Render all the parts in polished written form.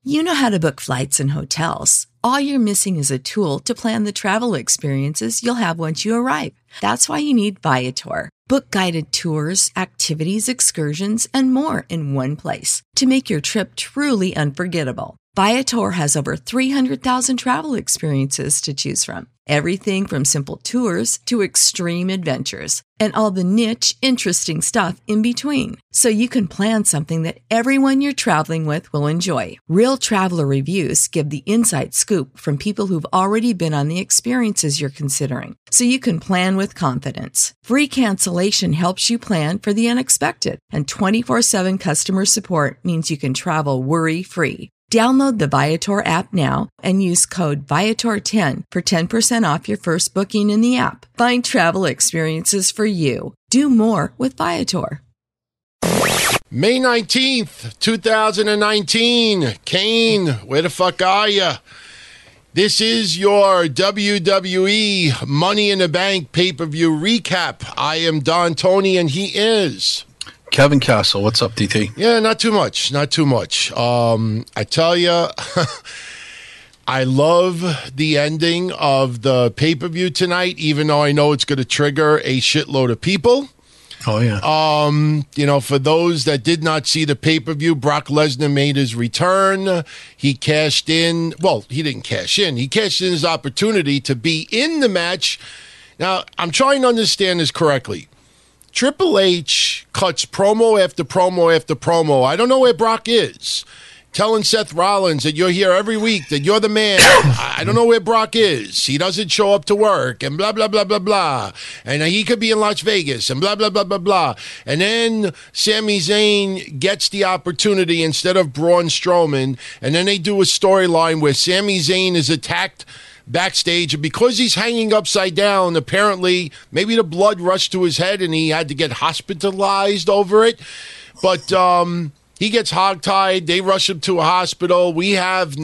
You know how to book flights and hotels. All you're missing is a tool to plan the travel experiences you'll have once you arrive. That's why you need Viator. Book guided tours, activities, excursions, and more in one place to make your trip truly unforgettable. Viator has over 300,000 travel experiences to choose from. Everything from simple tours to extreme adventures and all the niche, interesting stuff in between. So you can plan something that everyone you're traveling with will enjoy. Real traveler reviews give the inside scoop from people who've already been on the experiences you're considering. So you can plan with confidence. Free cancellation helps you plan for the unexpected. And 24/7 customer support means you can travel worry-free. Download the Viator app now and use code Viator10 for 10% off your first booking in the app. Find travel experiences for you. Do more with Viator. May 19th, 2019. Kane, where the fuck are you? This is your WWE Money in the Bank pay-per-view recap. I am Don Tony, and he is... Kevin Castle. What's up, DT? Yeah, not too much. Not too much. I tell you, I love the ending of the pay-per-view tonight, even though I know it's going to trigger a shitload of people. Oh, yeah. For those that did not see the pay-per-view, Brock Lesnar made his return. He cashed in. Well, he didn't cash in. He cashed in his opportunity to be in the match. Now, I'm trying to understand this correctly. Triple H cuts promo after promo after promo. I don't know where Brock is. Telling Seth Rollins that you're here every week, that you're the man. I don't know where Brock is. He doesn't show up to work, and blah, blah, blah, blah, blah. And he could be in Las Vegas, and blah, blah, blah, blah, blah. And then Sami Zayn gets the opportunity instead of Braun Strowman. And then they do a storyline where Sami Zayn is attacked backstage, and because he's hanging upside down, apparently maybe the blood rushed to his head and he had to get hospitalized over it. But he gets hogtied. They rush him to a hospital. We have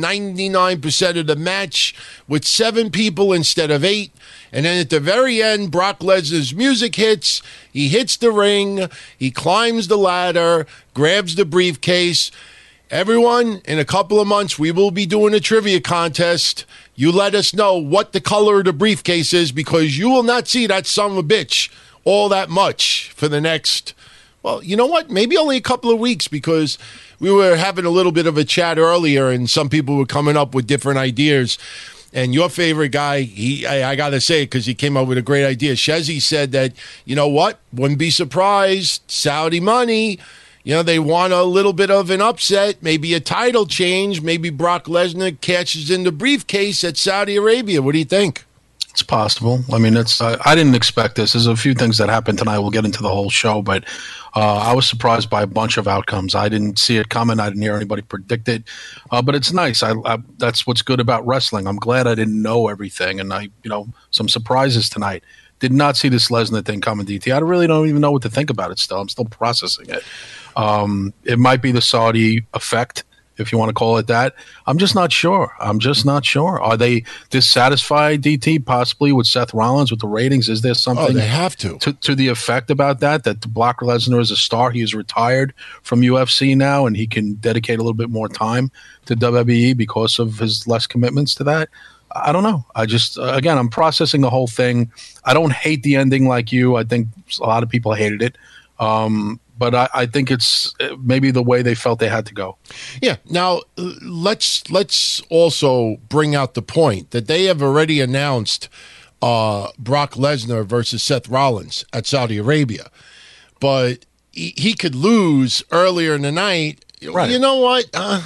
99% of the match with 7 people instead of 8. And then at the very end, Brock Lesnar's music hits. He hits the ring. He climbs the ladder, grabs the briefcase. Everyone, in a couple of months, we will be doing a trivia contest. You let us know what the color of the briefcase is, because you will not see that son of a bitch all that much for the next, well, you know what? Maybe only a couple of weeks, because we were having a little bit of a chat earlier and some people were coming up with different ideas. And your favorite guy, I got to say it because he came up with a great idea. Shezzy said that, you know what? Wouldn't be surprised. Saudi money. They want a little bit of an upset, maybe a title change. Maybe Brock Lesnar catches in the briefcase at Saudi Arabia. What do you think? It's possible. I mean, I didn't expect this. There's a few things that happened tonight. We'll get into the whole show, but I was surprised by a bunch of outcomes. I didn't see it coming. I didn't hear anybody predict it, but it's nice. That's what's good about wrestling. I'm glad I didn't know everything, and some surprises tonight. Did not see this Lesnar thing coming, DT. I really don't even know what to think about it still. I'm still processing it. It might be the Saudi effect, if you want to call it that. I'm just not sure. Are they dissatisfied, DT, possibly with Seth Rollins, with the ratings? Is there something they have to the effect about that Brock Lesnar is a star? He is retired from UFC now, and he can dedicate a little bit more time to WWE because of his less commitments to that? I don't know. I just, again, I'm processing the whole thing. I don't hate the ending like you. I think a lot of people hated it. But I think it's maybe the way they felt they had to go. Yeah. Now, let's also bring out the point that they have already announced Brock Lesnar versus Seth Rollins at Saudi Arabia. But he could lose earlier in the night. Right. You know what?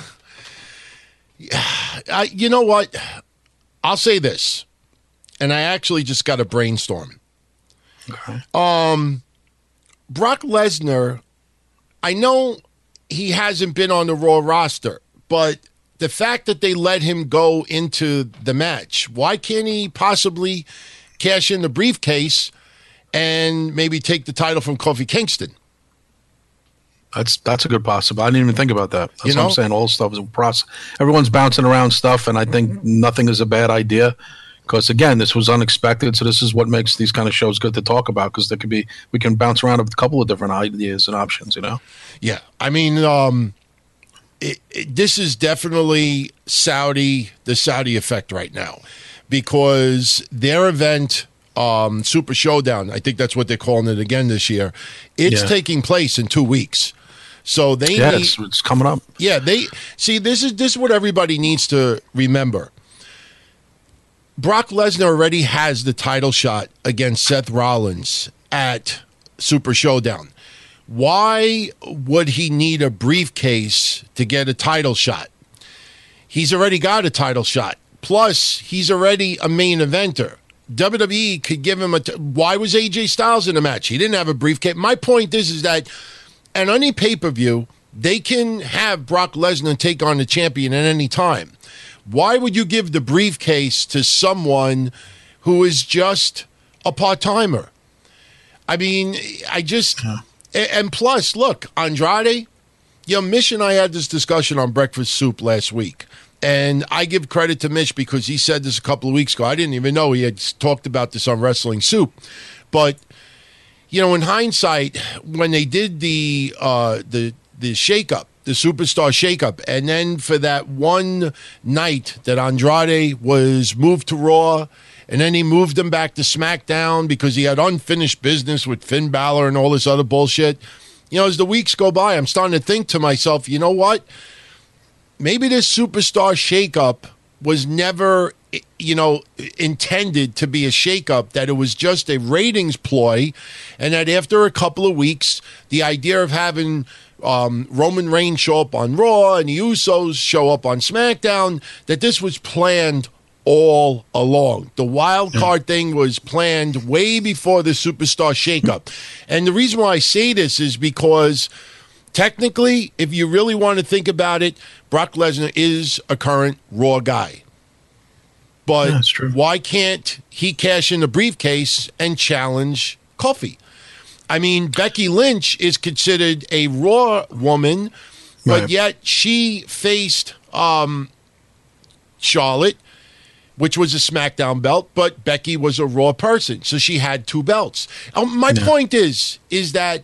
You know what? I'll say this, and I actually just got a brainstorm. Okay. Brock Lesnar, I know he hasn't been on the Raw roster, but the fact that they let him go into the match, why can't he possibly cash in the briefcase and maybe take the title from Kofi Kingston? That's a good possibility. I didn't even think about that. That's what I'm saying. All stuff is in process. Everyone's bouncing around stuff, and I think nothing is a bad idea. Because again, this was unexpected, so this is what makes these kind of shows good to talk about. Because we can bounce around a couple of different ideas and options. Yeah, I mean, this is definitely the Saudi effect right now, because their event, Super Showdown, I think that's what they're calling it again this year, it's taking place in 2 weeks. So they it's coming up. Yeah, this is what everybody needs to remember. Brock Lesnar already has the title shot against Seth Rollins at Super Showdown. Why would he need a briefcase to get a title shot? He's already got a title shot. Plus, he's already a main eventer. WWE could give him why was AJ Styles in the match? He didn't have a briefcase. My point is that at any pay-per-view, they can have Brock Lesnar take on the champion at any time. Why would you give the briefcase to someone who is just a part-timer? I mean, and plus, look, Andrade, Mish and I had this discussion on Breakfast Soup last week, and I give credit to Mish because he said this a couple of weeks ago. I didn't even know he had talked about this on Wrestling Soup. But, in hindsight, when they did the shakeup, the Superstar shakeup, and then for that one night that Andrade was moved to Raw, and then he moved him back to SmackDown because he had unfinished business with Finn Balor and all this other bullshit. As the weeks go by, I'm starting to think to myself, you know what? Maybe this Superstar shakeup was never, intended to be a shakeup, that it was just a ratings ploy, and that after a couple of weeks, the idea of having Roman Reigns show up on Raw and the Usos show up on SmackDown, that this was planned all along. The wild card thing was planned way before the Superstar shakeup. And the reason why I say this is because technically, if you really want to think about it, Brock Lesnar is a current Raw guy. But why can't he cash in the briefcase and challenge Kofi? I mean, Becky Lynch is considered a Raw woman, but yet she faced Charlotte, which was a SmackDown belt, but Becky was a Raw person, so she had 2 belts. My point is that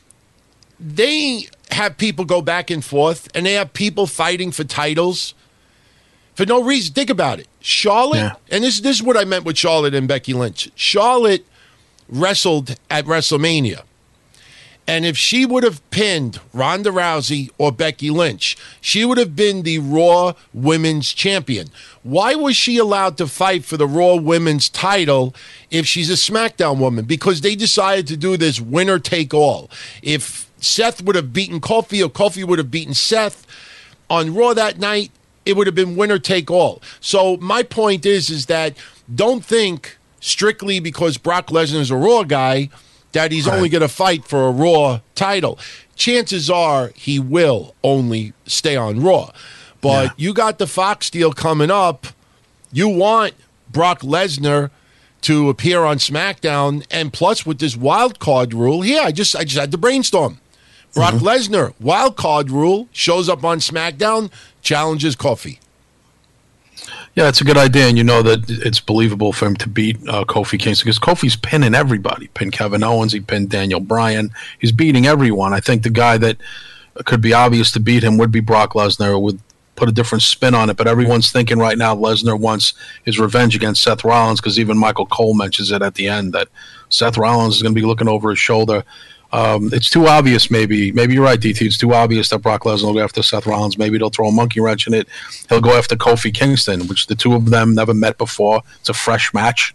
they have people go back and forth, and they have people fighting for titles for no reason. Think about it. Charlotte, and this is what I meant with Charlotte and Becky Lynch. Charlotte wrestled at WrestleMania. And if she would have pinned Ronda Rousey or Becky Lynch, she would have been the Raw Women's Champion. Why was she allowed to fight for the Raw Women's title if she's a SmackDown woman? Because they decided to do this winner take all. If Seth would have beaten Kofi or Kofi would have beaten Seth on Raw that night, it would have been winner take all. So my point is that don't think strictly because Brock Lesnar is a Raw guy that he's only going to fight for a Raw title. Chances are he will only stay on Raw. But you got the Fox deal coming up. You want Brock Lesnar to appear on SmackDown, and plus with this wild card rule, I just had to brainstorm. Brock Lesnar, wild card rule, shows up on SmackDown, challenges Kofi. Yeah, it's a good idea, and you know that it's believable for him to beat Kofi Kingston because Kofi's pinning everybody. Pinned Kevin Owens, he pinned Daniel Bryan. He's beating everyone. I think the guy that could be obvious to beat him would be Brock Lesnar. Would put a different spin on it, but everyone's thinking right now Lesnar wants his revenge against Seth Rollins because even Michael Cole mentions it at the end that Seth Rollins is going to be looking over his shoulder. It's too obvious, maybe you're right, DT. It's too obvious that Brock Lesnar will go after Seth Rollins. Maybe they'll throw a monkey wrench in it. He'll go after Kofi Kingston, which the two of them never met before. It's a fresh match.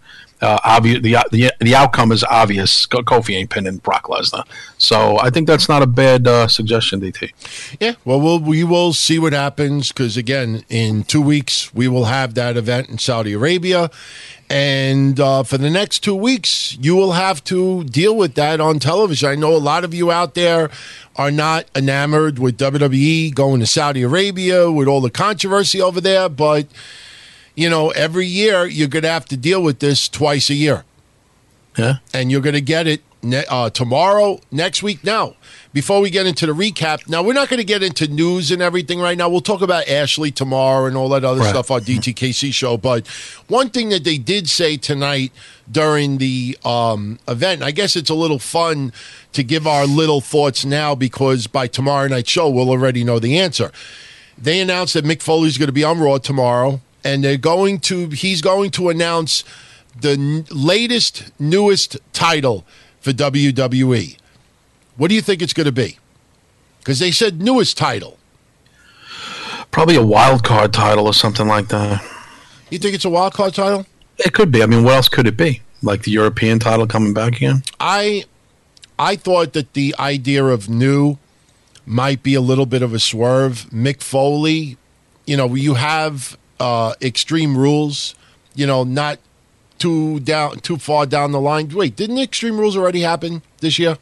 The outcome is obvious. Kofi ain't pinning Brock Lesnar. So I think that's not a bad suggestion, DT. Yeah, well, we will see what happens because, again, in 2 weeks, we will have that event in Saudi Arabia. And for the next 2 weeks, you will have to deal with that on television. I know a lot of you out there are not enamored with WWE going to Saudi Arabia with all the controversy over there, but you know, every year you're going to have to deal with this twice a year. Yeah. And you're going to get it tomorrow, next week. Now, before we get into the recap, now we're not going to get into news and everything right now. We'll talk about Ashley tomorrow and all that other stuff on DTKC show. But one thing that they did say tonight during the event, I guess it's a little fun to give our little thoughts now because by tomorrow night's show, we'll already know the answer. They announced that Mick Foley's going to be on Raw tomorrow, and he's going to announce the latest, newest title for WWE. What do you think it's going to be? Because they said newest title. Probably a wild card title or something like that. You think it's a wild card title? It could be. I mean, what else could it be? Like the European title coming back again? I thought that the idea of new might be a little bit of a swerve. Mick Foley, you have Extreme Rules, not too far down the line. Wait, didn't Extreme Rules already happen this year?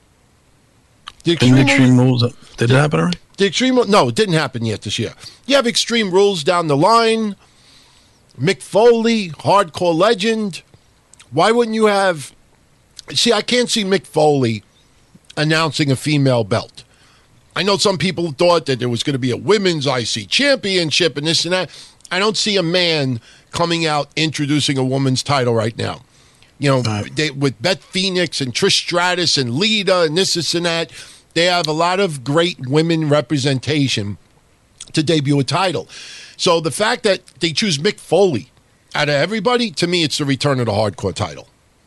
Did it happen already? No, it didn't happen yet this year. You have Extreme Rules down the line. Mick Foley, hardcore legend. Why wouldn't you have... See, I can't see Mick Foley announcing a female belt. I know some people thought that there was going to be a women's IC championship and this and that. I don't see a man coming out introducing a woman's title right now. With Beth Phoenix and Trish Stratus and Lita and this and that, they have a lot of great women representation to debut a title. So the fact that they choose Mick Foley out of everybody, to me, it's the return of the hardcore title.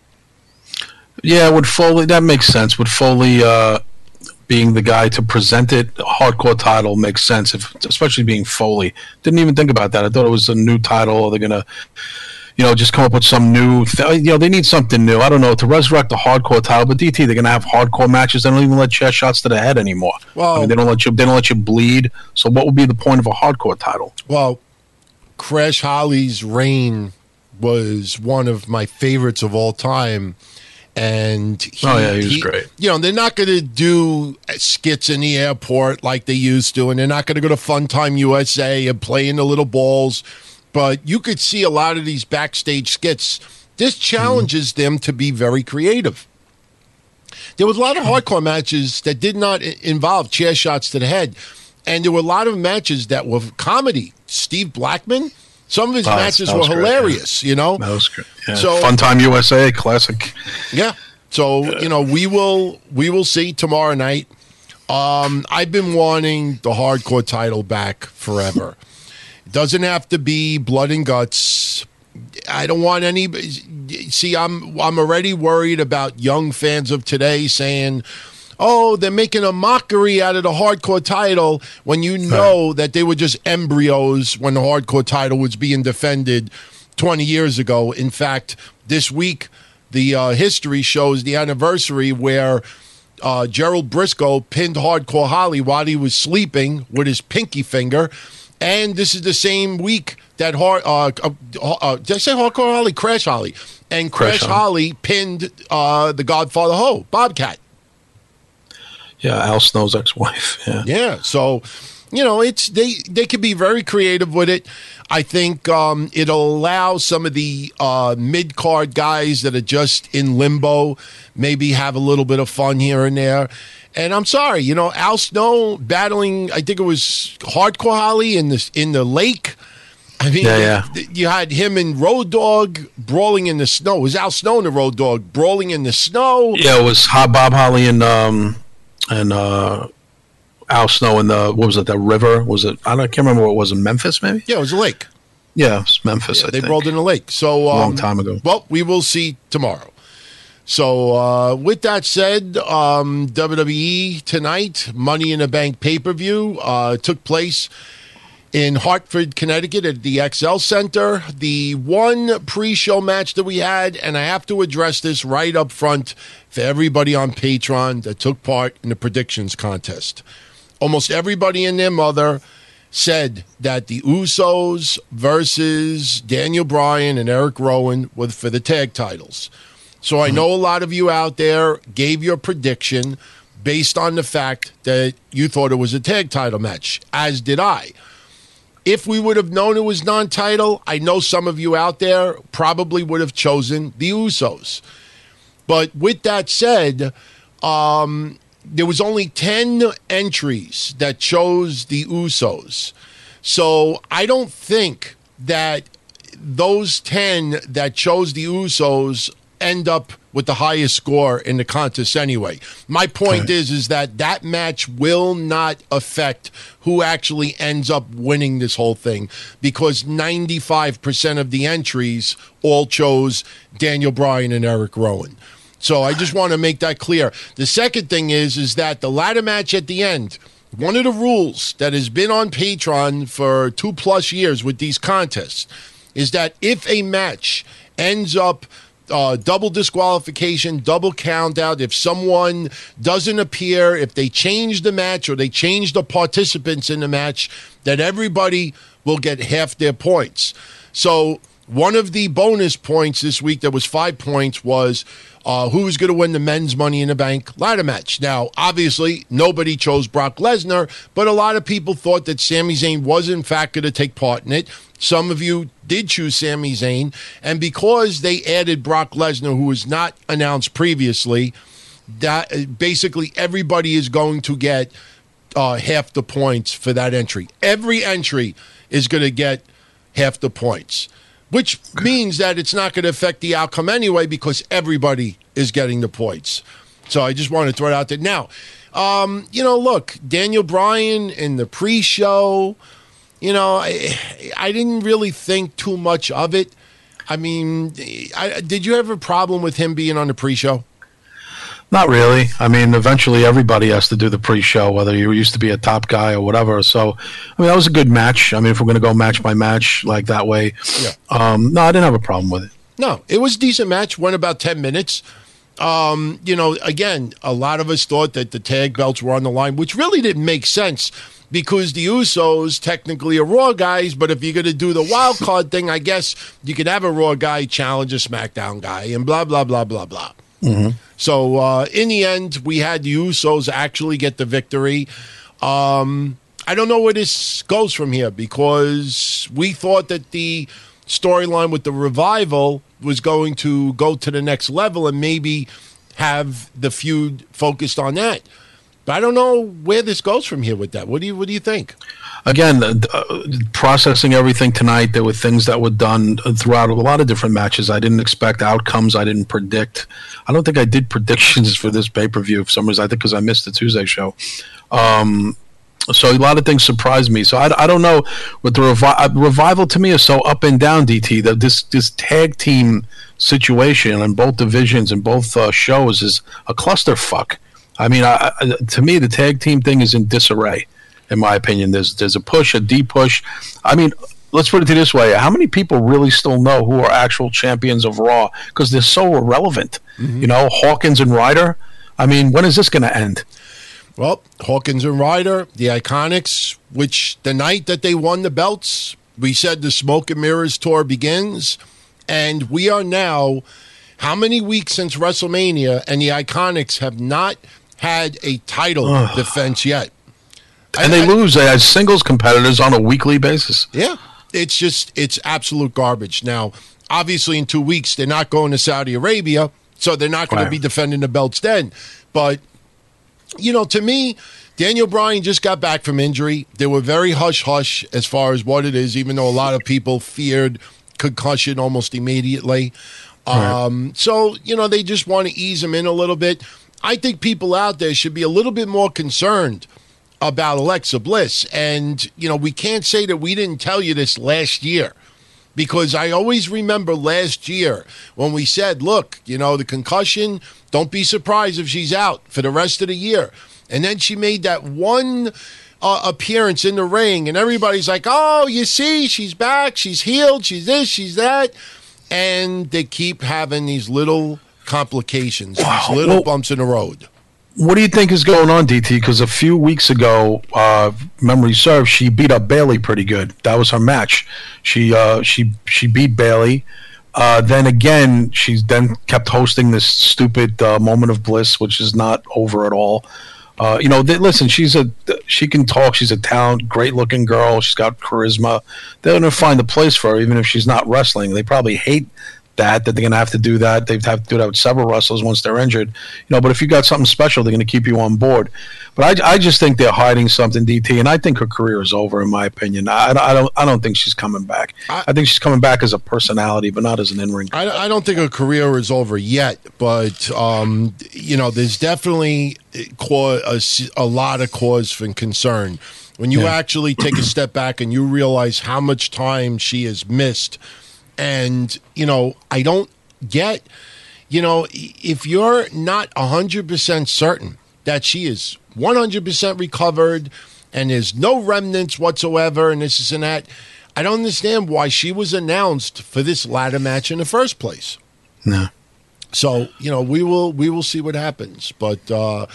Yeah, with Foley, that makes sense. With Foley being the guy to present it, a hardcore title makes sense, especially being Foley. Didn't even think about that. I thought it was a new title. They're going to, just come up with some new, they need something new. I don't know, to resurrect the hardcore title, but DT, they're going to have hardcore matches. They don't even let chair shots to the head anymore. Well, I mean, they don't let you bleed. So what would be the point of a hardcore title? Well, Crash Holly's reign was one of my favorites of all time. And he was great. They're not going to do skits in the airport like they used to, and they're not going to go to Funtime USA and play in the little balls. But you could see a lot of these backstage skits. This challenges them to be very creative. There was a lot of hardcore matches that did not involve chair shots to the head. And there were a lot of matches that were comedy. Steve Blackman, some of his matches were hilarious, That was great. Yeah. So, Funtime USA, classic. Yeah. So, we will see tomorrow night. I've been wanting the hardcore title back forever. It doesn't have to be blood and guts. I don't want any. See, I'm already worried about young fans of today saying, "Oh, they're making a mockery out of the hardcore title," when you know that they were just embryos when the hardcore title was being defended 20 years ago. In fact, this week, the history shows the anniversary where Gerald Briscoe pinned Hardcore Holly while he was sleeping with his pinky finger. And this is the same week that did I say Hardcore Holly? Crash Holly. And Crash Holly pinned the Godfather Ho, Bobcat. Yeah, Al Snow's ex-wife. Yeah. So, it's they can be very creative with it. I think it'll allow some of the mid-card guys that are just in limbo maybe have a little bit of fun here and there. And I'm sorry, Al Snow battling, I think it was Hardcore Holly in the lake. I mean, you had him and Road Dogg brawling in the snow. It was Al Snow and the Road Dogg brawling in the snow. Yeah, it was Bob Holly and Al Snow in the river? Was it? I can't remember what it was. In Memphis, maybe? Yeah, it was a lake. Yeah, it was Memphis, I think. They brawled in a lake. So, a long time ago. Well, we will see tomorrow. So, with that said, WWE tonight, Money in the Bank pay-per-view took place in Hartford, Connecticut at the XL Center. The one pre-show match that we had, and I have to address this right up front for everybody on Patreon that took part in the predictions contest. Almost everybody and their mother said that the Usos versus Daniel Bryan and Eric Rowan were for the tag titles. So I know a lot of you out there gave your prediction based on the fact that you thought it was a tag title match, as did I. If we would have known it was non-title, I know some of you out there probably would have chosen the Usos. But with that said, there was only 10 entries that chose the Usos. So I don't think that those 10 that chose the Usos end up with the highest score in the contest anyway. My point is that match will not affect who actually ends up winning this whole thing, because 95% of the entries all chose Daniel Bryan and Eric Rowan. So I just want to make that clear. The second thing is that the ladder match at the end, one of the rules that has been on Patreon for 2+ years with these contests is that if a match ends up double disqualification, double count out, if someone doesn't appear, if they change the match or they change the participants in the match, that everybody will get half their points. So one of the bonus points this week, that was 5 points, was who's going to win the men's Money in the Bank ladder match. Now, obviously, nobody chose Brock Lesnar, but a lot of people thought that Sami Zayn was, in fact, going to take part in it. Some of you did choose Sami Zayn, and because they added Brock Lesnar, who was not announced previously, that basically everybody is going to get half the points for that entry. Every entry is going to get half the points, which means that it's not going to affect the outcome anyway, because everybody is getting the points. So I just want to throw it out there. Now, look, Daniel Bryan in the pre-show, I didn't really think too much of it. I mean, did you have a problem with him being on the pre-show? Not really. I mean, eventually everybody has to do the pre-show, whether you used to be a top guy or whatever. So, I mean, that was a good match. I mean, if we're going to go match by match like that way, no, I didn't have a problem with it. No, it was a decent match. Went about 10 minutes. Again, a lot of us thought that the tag belts were on the line, which really didn't make sense, because the Usos technically are Raw guys, but if you're going to do the wild card thing, I guess you could have a Raw guy challenge a SmackDown guy and blah, blah, blah, blah, blah. Mm-hmm. So in the end, we had the Usos actually get the victory. I don't know where this goes from here, because we thought that the storyline with the Revival was going to go to the next level and maybe have the feud focused on that. But I don't know where this goes from here with that. What do you think? Again, processing everything tonight, there were things that were done throughout a lot of different matches. I didn't expect outcomes. I didn't predict. I don't think I did predictions for this pay-per-view for some reason. I think because I missed the Tuesday show. So a lot of things surprised me. So I don't know. With the Revival, to me, is so up and down, DT. That this tag team situation in both divisions and both shows is a clusterfuck. I mean, to me, the tag team thing is in disarray, in my opinion. There's a push, a deep push. I mean, let's put it this way. How many people really still know who are actual champions of Raw? Because they're so irrelevant. Mm-hmm. Hawkins and Ryder. I mean, when is this going to end? Well, Hawkins and Ryder, the Iconics, which the night that they won the belts, we said the Smoke and Mirrors tour begins. And we are now, how many weeks since WrestleMania, and the Iconics have not had a title defense yet. And they lose as singles competitors on a weekly basis. Yeah, it's absolute garbage. Now, obviously in 2 weeks, they're not going to Saudi Arabia, so they're not going to be defending the belts then. But, to me, Daniel Bryan just got back from injury. They were very hush-hush as far as what it is, even though a lot of people feared concussion almost immediately. So, they just want to ease him in a little bit. I think people out there should be a little bit more concerned about Alexa Bliss. And, we can't say that we didn't tell you this last year, because I always remember last year when we said, look, the concussion, don't be surprised if she's out for the rest of the year. And then she made that one appearance in the ring, and everybody's like, oh, you see, she's back, she's healed, she's this, she's that. And they keep having these little complications, these little bumps in the road. What do you think is going on, DT? Because a few weeks ago, memory serves, she beat up Bayley pretty good. That was her match. She beat Bayley. Then again, she's then kept hosting this stupid Moment of Bliss, which is not over at all. Listen, she can talk. She's a talent, great looking girl. She's got charisma. They're going to find a place for her, even if she's not wrestling. They probably hate that they're going to have to do that. They've have to do that with several wrestlers once they're injured. But if you got something special, they're going to keep you on board. But I just think they're hiding something, DT, and I think her career is over, in my opinion. I don't think she's coming back. I think she's coming back as a personality, but not as an in-ring. I don't think her career is over yet, but there's definitely a lot of cause for concern when you actually take a step back and you realize how much time she has missed. And, I don't get, if you're not 100% certain that she is 100% recovered and there's no remnants whatsoever and this and that, I don't understand why she was announced for this ladder match in the first place. No. So, we will see what happens. But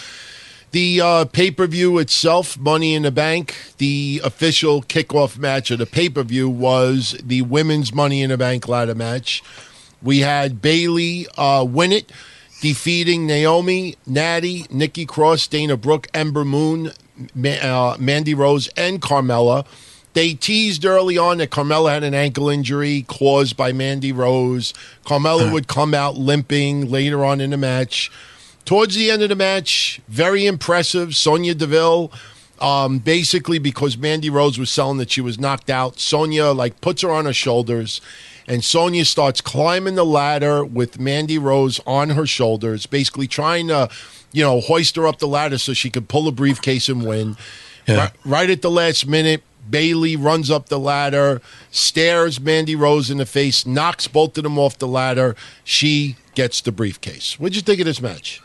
the pay-per-view itself, Money in the Bank, the official kickoff match of the pay-per-view was the women's Money in the Bank ladder match. We had Bayley win it, defeating Naomi, Natty, Nikki Cross, Dana Brooke, Ember Moon, Mandy Rose, and Carmella. They teased early on that Carmella had an ankle injury caused by Mandy Rose. Carmella would come out limping later on in the match. Towards the end of the match, very impressive. Sonya Deville, basically because Mandy Rose was selling that she was knocked out, Sonya puts her on her shoulders, and Sonya starts climbing the ladder with Mandy Rose on her shoulders, basically trying to, hoist her up the ladder so she could pull a briefcase and win. Yeah. Right at the last minute, Bayley runs up the ladder, stares Mandy Rose in the face, knocks both of them off the ladder. She gets the briefcase. What'd you think of this match?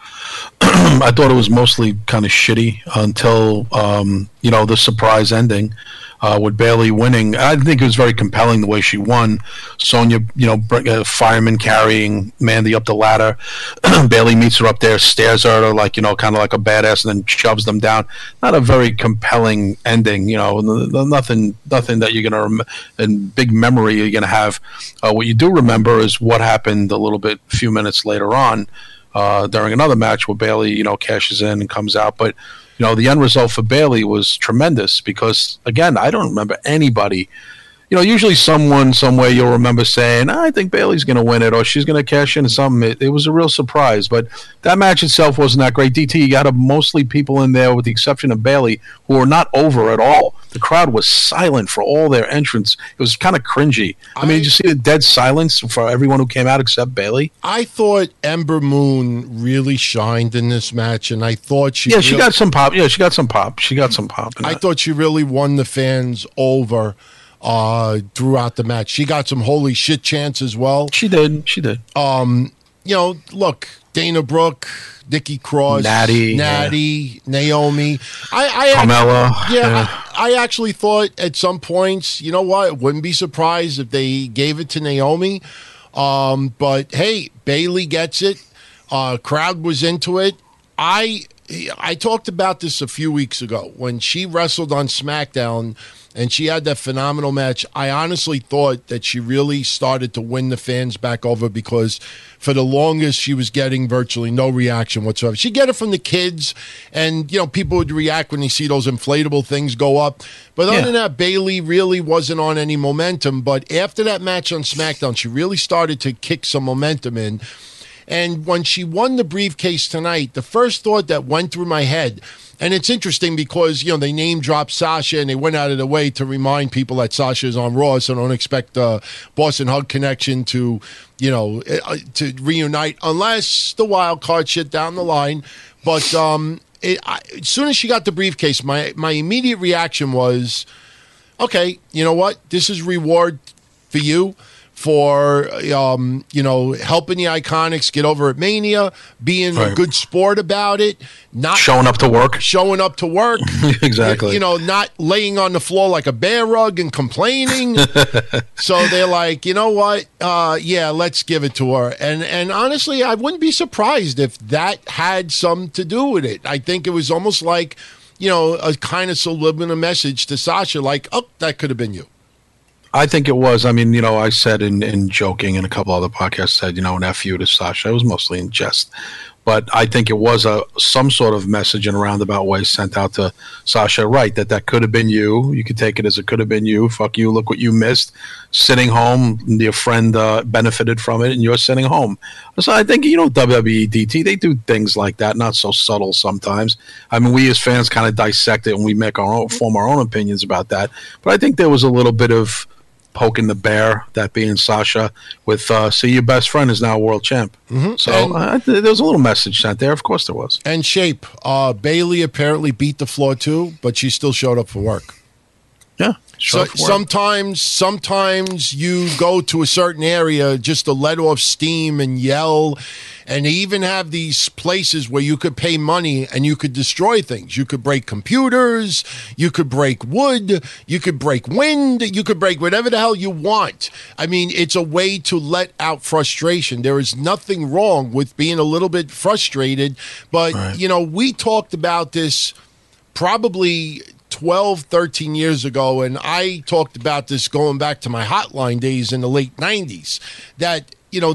I thought it was mostly kind of shitty until, the surprise ending with Bayley winning. I think it was very compelling the way she won. Sonya, fireman carrying Mandy up the ladder. Bayley meets her up there, stares at her kind of like a badass, and then shoves them down. Not a very compelling ending, nothing that you're going to, and big memory you're going to have. What you do remember is what happened a few minutes later on. During another match where Bayley, cashes in and comes out. But, the end result for Bayley was tremendous because, again, I don't remember anybody. Usually someone, somewhere you'll remember saying, I think Bayley's going to win it or she's going to cash in something. It was a real surprise. But that match itself wasn't that great. DT, you got mostly people in there, with the exception of Bayley, who were not over at all. The crowd was silent for all their entrance. It was kind of cringy. I mean, did you see the dead silence for everyone who came out except Bayley? I thought Ember Moon really shined in this match, and I thought she got some pop. Yeah, she got some pop. I thought she really won the fans over throughout the match. She got some holy shit chants as well. She did. Look, Dana Brooke, Nikki Cross, Natty, Naomi. Carmella. I actually thought at some points, wouldn't be surprised if they gave it to Naomi. But hey, Bayley gets it. Crowd was into it. I talked about this a few weeks ago when she wrestled on SmackDown and she had that phenomenal match. I honestly thought that she really started to win the fans back over because for the longest she was getting virtually no reaction whatsoever. She'd get it from the kids and, people would react when they see those inflatable things go up. But other than that, Bayley really wasn't on any momentum. But after that match on SmackDown, she really started to kick some momentum in. And when she won the briefcase tonight, the first thought that went through my head, and it's interesting because, they name dropped Sasha and they went out of the way to remind people that Sasha is on Raw, so don't expect the Boston Hug connection to reunite unless the wild card shit down the line. But as soon as she got the briefcase, my immediate reaction was, okay, you know what? This is reward for you. For, helping the Iconics get over at Mania, being a good sport about it, not showing up to work. Exactly. Not laying on the floor like a bear rug and complaining. So they're like, you know what? Let's give it to her. And honestly, I wouldn't be surprised if that had something to do with it. I think it was almost like, a kind of subliminal message to Sasha, like, oh, that could have been you. I think it was. I mean, I said in joking, and a couple other podcasts said, an F you to Sasha. It was mostly in jest. But I think it was some sort of message in a roundabout way sent out to Sasha, right, that could have been you. You could take it as it could have been you. Fuck you, look what you missed. Sitting home, your friend benefited from it, and you're sitting home. So I think, WWE, DT, they do things like that, not so subtle sometimes. I mean, we as fans kind of dissect it, and we form our own opinions about that. But I think there was a little bit of poking the bear, that being Sasha, with see your best friend is now a world champ. Mm-hmm. So there was a little message sent there. Of course there was. And Shape, Bayley apparently beat the floor too, but she still showed up for work. Yeah. So sometimes you go to a certain area just to let off steam and yell, and they even have these places where you could pay money and you could destroy things. You could break computers, you could break wood, you could break wind, you could break whatever the hell you want. I mean, it's a way to let out frustration. There is nothing wrong with being a little bit frustrated, but right. We talked about this probably 12, 13 years ago, and I talked about this going back to my Hotline days in the late 90s, that,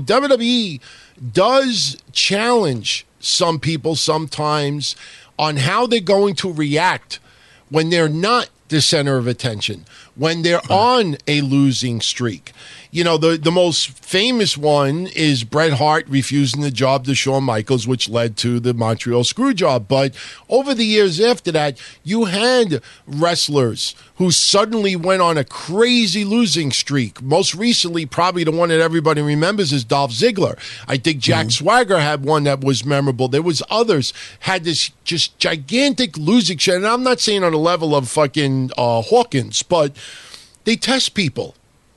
WWE does challenge some people sometimes on how they're going to react when they're not the center of attention, when they're on a losing streak. The most famous one is Bret Hart refusing the job to Shawn Michaels, which led to the Montreal Screwjob. But over the years after that, you had wrestlers who suddenly went on a crazy losing streak. Most recently, probably the one that everybody remembers is Dolph Ziggler. I think Jack Swagger had one that was memorable. There was others had this just gigantic losing streak. And I'm not saying on the level of fucking Hawkins, but they test people.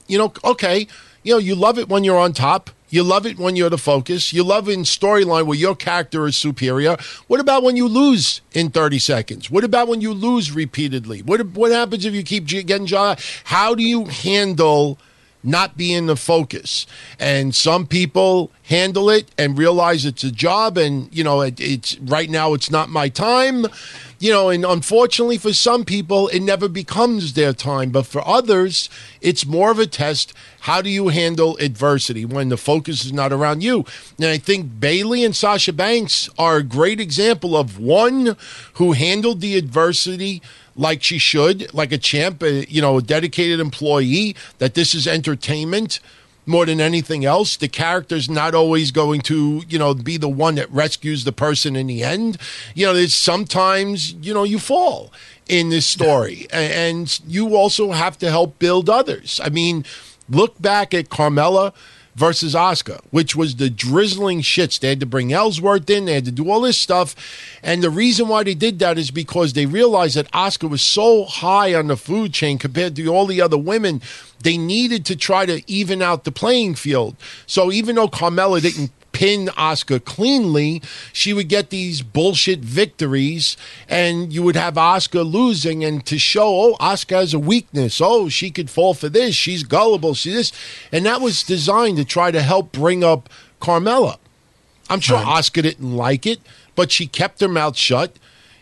Okay, you love it when you're on top. You love it when you're the focus. You love in storyline where your character is superior. What about when you lose in 30 seconds? What about when you lose repeatedly? What happens if you keep getting shot? How do you handle not being the focus? And some people handle it and realize it's a job, and it's right now it's not my time. And unfortunately for some people, it never becomes their time. But for others, it's more of a test. How do you handle adversity when the focus is not around you? And I think Bayley and Sasha Banks are a great example of one who handled the adversity like she should, like a champ, a dedicated employee, that this is entertainment more than anything else. The character's not always going to, be the one that rescues the person in the end. There's sometimes, you fall in this story, and you also have to help build others. I mean, look back at Carmella versus Asuka, which was the drizzling shits. They had to bring Ellsworth in. They had to do all this stuff. And the reason why they did that is because they realized that Asuka was so high on the food chain compared to all the other women. They needed to try to even out the playing field. So even though Carmella didn't pin Asuka cleanly, she would get these bullshit victories, and you would have Asuka losing, and to show, Asuka has a weakness. She could fall for this. She's gullible. She's this. And that was designed to try to help bring up Carmella. I'm sure Asuka didn't like it, but she kept her mouth shut.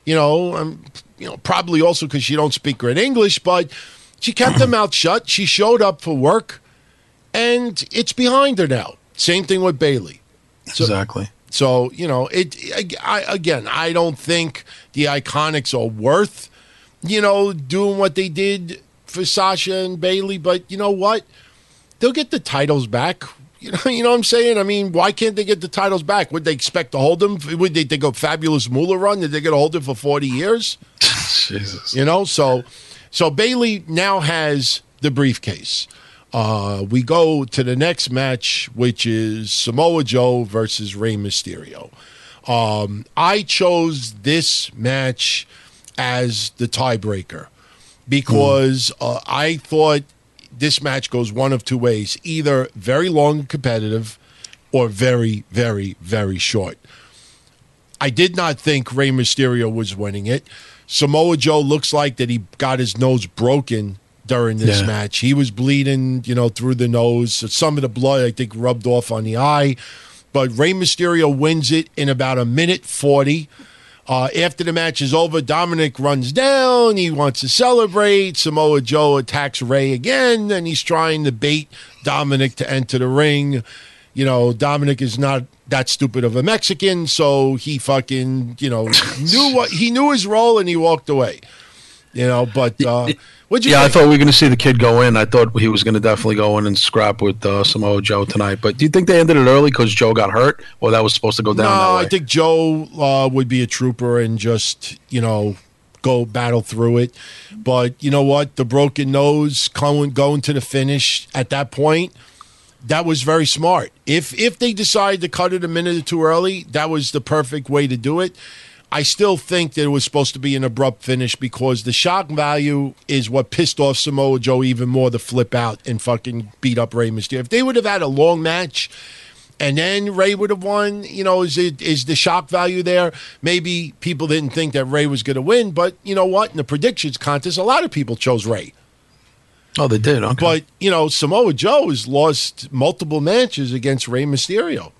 Probably also because she don't speak great English, but she kept her mouth shut. She showed up for work, and it's behind her now. Same thing with Bayley. Exactly. So, I don't think the Iconics are worth, doing what they did for Sasha and Bayley. But you know what? They'll get the titles back. You know what I'm saying? I mean, why can't they get the titles back? Would they expect to hold them? Would they go Fabulous Moolah run? Did they get to hold it for 40 years? Jesus. So Bayley now has the briefcase. We go to the next match, which is Samoa Joe versus Rey Mysterio. I chose this match as the tiebreaker because I thought this match goes one of two ways, either very long and competitive or very, very, very short. I did not think Rey Mysterio was winning it. Samoa Joe looks like that he got his nose broken during this match. He was bleeding, through the nose. Some of the blood, I think, rubbed off on the eye. But Rey Mysterio wins it in about a minute 40. After the match is over, Dominic runs down. He wants to celebrate. Samoa Joe attacks Rey again, and he's trying to bait Dominic to enter the ring. Dominic is not that stupid of a Mexican, so he fucking, knew his role and he walked away. But what'd you think? I thought we were going to see the kid go in. I thought he was going to definitely go in and scrap with Samoa Joe tonight. But do you think they ended it early because Joe got hurt, or that was supposed to go down that way? I think Joe would be a trooper and just, go battle through it. But you know what? The broken nose going to the finish at that point, that was very smart. If they decided to cut it a minute or two early, that was the perfect way to do it. I still think that it was supposed to be an abrupt finish because the shock value is what pissed off Samoa Joe even more to flip out and fucking beat up Rey Mysterio. If they would have had a long match and then Rey would have won, is the shock value there? Maybe people didn't think that Rey was going to win, but you know what? In the predictions contest, a lot of people chose Rey. Oh, they did? Okay. But, Samoa Joe has lost multiple matches against Rey Mysterio.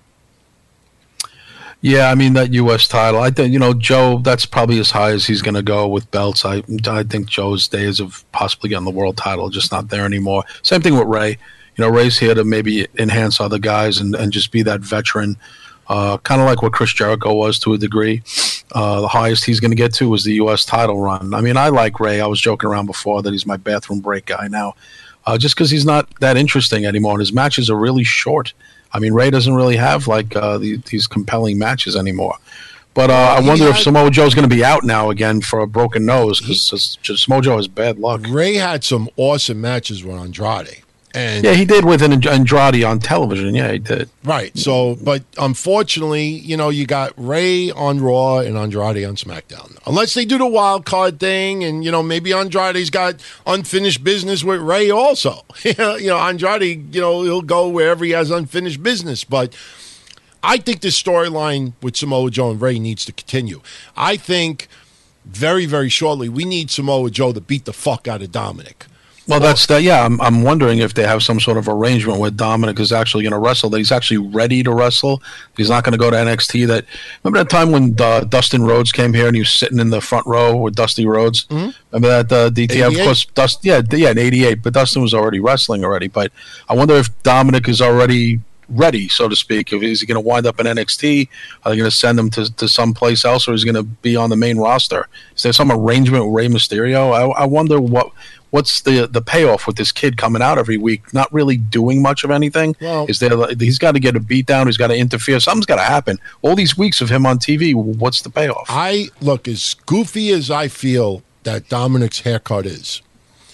Yeah, I mean, that U.S. title, I think, Joe, that's probably as high as he's going to go with belts. I think Joe's days of possibly getting the world title are just not there anymore. Same thing with Rey. Rey's here to maybe enhance other guys and just be that veteran, kind of like what Chris Jericho was to a degree. The highest he's going to get to was the U.S. title run. I mean, I like Rey. I was joking around before that he's my bathroom break guy now, just because he's not that interesting anymore, and his matches are really short. I mean, Rey doesn't really have these compelling matches anymore. But I wonder if Samoa Joe's going to be out now again for a broken nose because Samoa Joe has bad luck. Rey had some awesome matches with Andrade. And yeah, he did with Andrade on television. Yeah, he did. Right. So, but unfortunately, you got Rey on Raw and Andrade on SmackDown. Unless they do the wild card thing, and maybe Andrade's got unfinished business with Rey also. Andrade, he'll go wherever he has unfinished business. But I think this storyline with Samoa Joe and Rey needs to continue. I think very, very shortly we need Samoa Joe to beat the fuck out of Dominic. Well, that's that. Yeah, I'm wondering if they have some sort of arrangement where Dominic is actually going to wrestle, that he's actually ready to wrestle. He's not going to go to NXT. Remember that time when Dustin Rhodes came here and he was sitting in the front row with Dusty Rhodes? Mm-hmm. Remember that DTF? Of course, in '88. But Dustin was already wrestling already. But I wonder if Dominic is already ready, so to speak. Is he going to wind up in NXT? Are they going to send him to someplace else, or is he going to be on the main roster? Is there some arrangement with Rey Mysterio? I wonder what's the payoff with this kid coming out every week, not really doing much of anything? Well, he's got to get a beat down, he's got to interfere, something's got to happen. All these weeks of him on TV, what's the payoff? As goofy as I feel that Dominic's haircut is,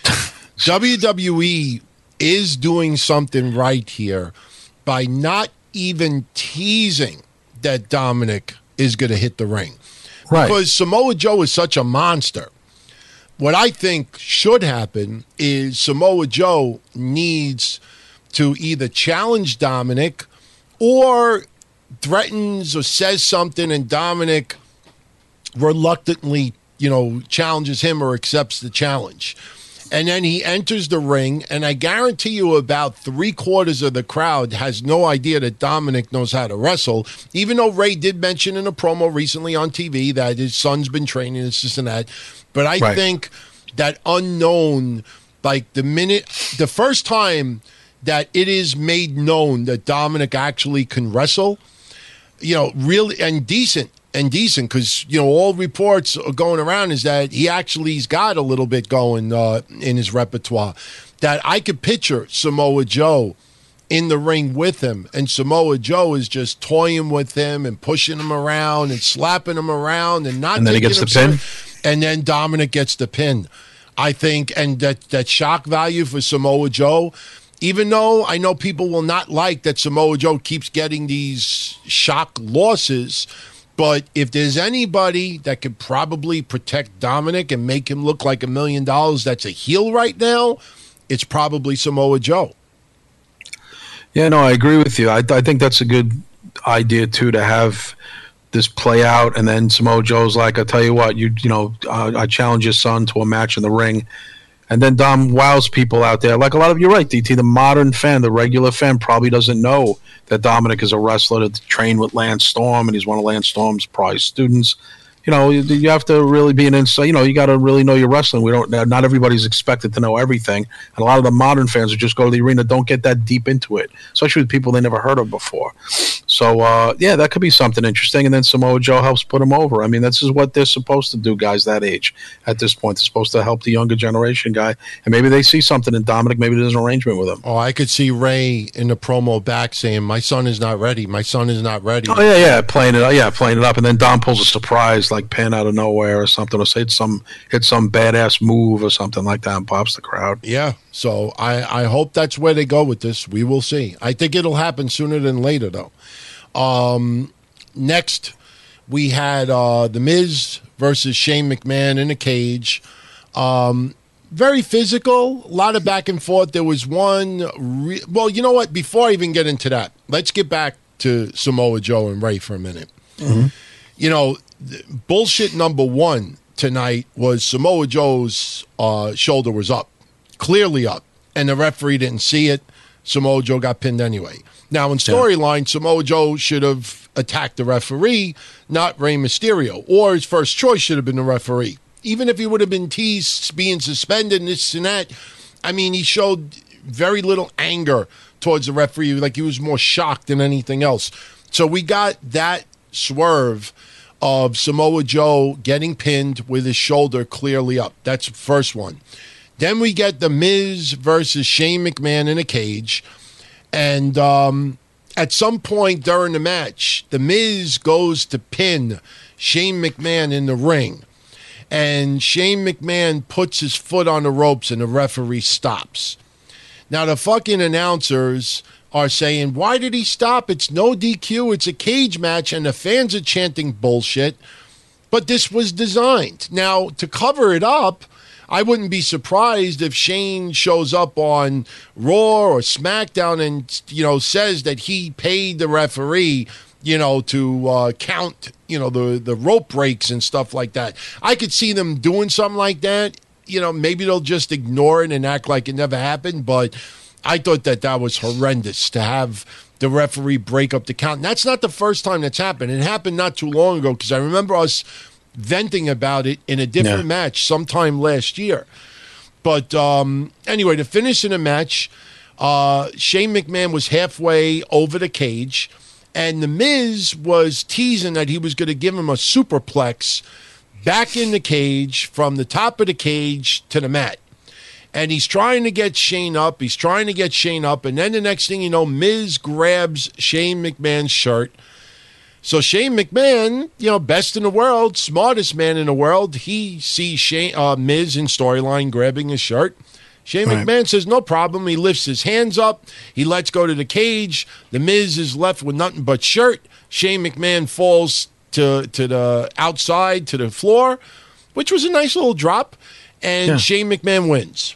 WWE is doing something right here by not even teasing that Dominic is going to hit the ring. Right. Because Samoa Joe is such a monster. What I think should happen is Samoa Joe needs to either challenge Dominic or threatens or says something and Dominic reluctantly, challenges him or accepts the challenge. And then he enters the ring, and I guarantee you about 3/4 of the crowd has no idea that Dominic knows how to wrestle, even though Rey did mention in a promo recently on TV that his son's been training this and that. But I think that unknown, the first time that it is made known that Dominic actually can wrestle, really and decent, because all reports are going around is that he's got a little bit going in his repertoire. That I could picture Samoa Joe in the ring with him, and Samoa Joe is just toying with him and pushing him around and slapping him around and not. And then he gets the pin. And then Dominic gets the pin. I think, and that shock value for Samoa Joe, even though I know people will not like that Samoa Joe keeps getting these shock losses, but if there's anybody that could probably protect Dominic and make him look like $1 million that's a heel right now, it's probably Samoa Joe. Yeah, no, I agree with you. I think that's a good idea, too, to have this play out, and then Samoa Joe's like, I'll tell you what, I challenge your son to a match in the ring. And then Dom wows people out there. Like a lot of you're right, DT, the modern fan, the regular fan probably doesn't know that Dominic is a wrestler that trained with Lance Storm, and he's one of Lance Storm's prize students. you have to really be an insight. You got to really know your wrestling. Not everybody's expected to know everything, and a lot of the modern fans who just go to the arena don't get that deep into it, especially with people they never heard of before. So that could be something interesting. And then Samoa Joe helps put him over. I mean, this is what they're supposed to do, guys that age. At this point, they're supposed to help the younger generation guy, and maybe they see something in Dominic. Maybe there's an arrangement with him. Oh, I could see Ray in the promo back saying, "My son is not ready. My son is not ready." Oh yeah, playing it up, and then Dom pulls a surprise like pin out of nowhere or something, or say hit some badass move or something like that, and pops the crowd. Yeah, so I hope that's where they go with this. We will see. I think it'll happen sooner than later, though. Next, we had The Miz versus Shane McMahon in a cage. Very physical, a lot of back and forth. There was one. Well, you know what? Before I even get into that, let's get back to Samoa Joe and Ray for a minute. Mm-hmm. Bullshit number one tonight was Samoa Joe's shoulder was up, clearly up, and the referee didn't see it. Samoa Joe got pinned anyway. Now, in storyline, Samoa Joe should have attacked the referee, not Rey Mysterio, or his first choice should have been the referee. Even if he would have been teased, being suspended, and this and that, I mean, he showed very little anger towards the referee, like he was more shocked than anything else. So we got that swerve of Samoa Joe getting pinned with his shoulder clearly up. That's the first one. Then we get The Miz versus Shane McMahon in a cage. And at some point during the match, The Miz goes to pin Shane McMahon in the ring. And Shane McMahon puts his foot on the ropes and the referee stops. Now, the fucking announcers are saying, why did he stop? It's no DQ. It's a cage match, and the fans are chanting bullshit. But this was designed. Now, to cover it up, I wouldn't be surprised if Shane shows up on Raw or SmackDown and, says that he paid the referee, to count, the rope breaks and stuff like that. I could see them doing something like that. Maybe they'll just ignore it and act like it never happened. But I thought that was horrendous to have the referee break up the count. And that's not the first time that's happened. It happened not too long ago because I remember us venting about it in a different match sometime last year. But anyway, to finish in a match, Shane McMahon was halfway over the cage, and The Miz was teasing that he was going to give him a superplex back in the cage from the top of the cage to the mat. And he's trying to get Shane up. And then the next thing you know, Miz grabs Shane McMahon's shirt. So Shane McMahon, best in the world, smartest man in the world, he sees Miz in storyline grabbing his shirt. Shane McMahon says, no problem. He lifts his hands up. He lets go to the cage. The Miz is left with nothing but shirt. Shane McMahon falls to the outside, to the floor, which was a nice little drop. And Shane McMahon wins.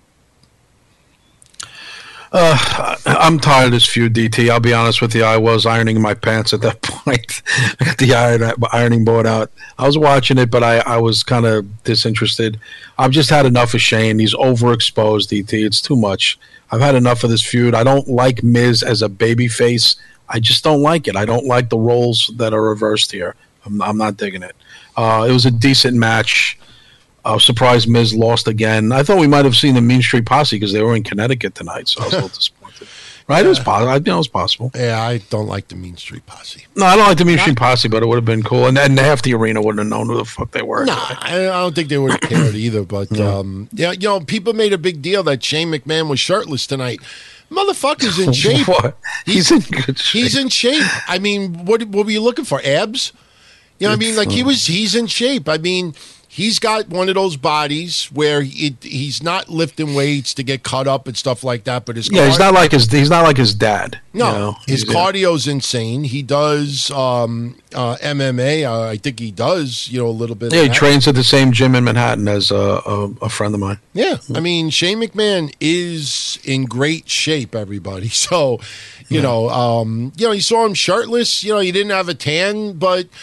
I'm tired of this feud, DT. I'll be honest with you. I was ironing my pants at that point. I got the ironing board out. I was watching it, but I was kind of disinterested. I've just had enough of Shane. He's overexposed, DT. It's too much. I've had enough of this feud. I don't like Miz as a babyface. I just don't like it. I don't like the roles that are reversed here. I'm not digging it. It was a decent match. I was surprised Miz lost again. I thought we might have seen the Mean Street Posse because they were in Connecticut tonight, so I was a little disappointed. Right? It was possible. I know it was possible. Yeah, I don't like the Mean Street Posse. No, I don't like the Mean Street Posse, but it would have been cool. And then half the arena wouldn't have known who the fuck they were. No, I don't think they would have cared either. But, people made a big deal that Shane McMahon was shirtless tonight. Motherfucker's in shape. He's in good shape. He's in shape. I mean, what were you looking for? Abs? I mean, like he's in shape. I mean, he's got one of those bodies where he's not lifting weights to get cut up and stuff like that. But he's not like his dad. No, his cardio's insane. He does MMA. I think he does a little bit. Yeah, he trains at the same gym in Manhattan as a friend of mine. Yeah, I mean Shane McMahon is in great shape. Everybody, so you saw him shirtless. He didn't have a tan, but.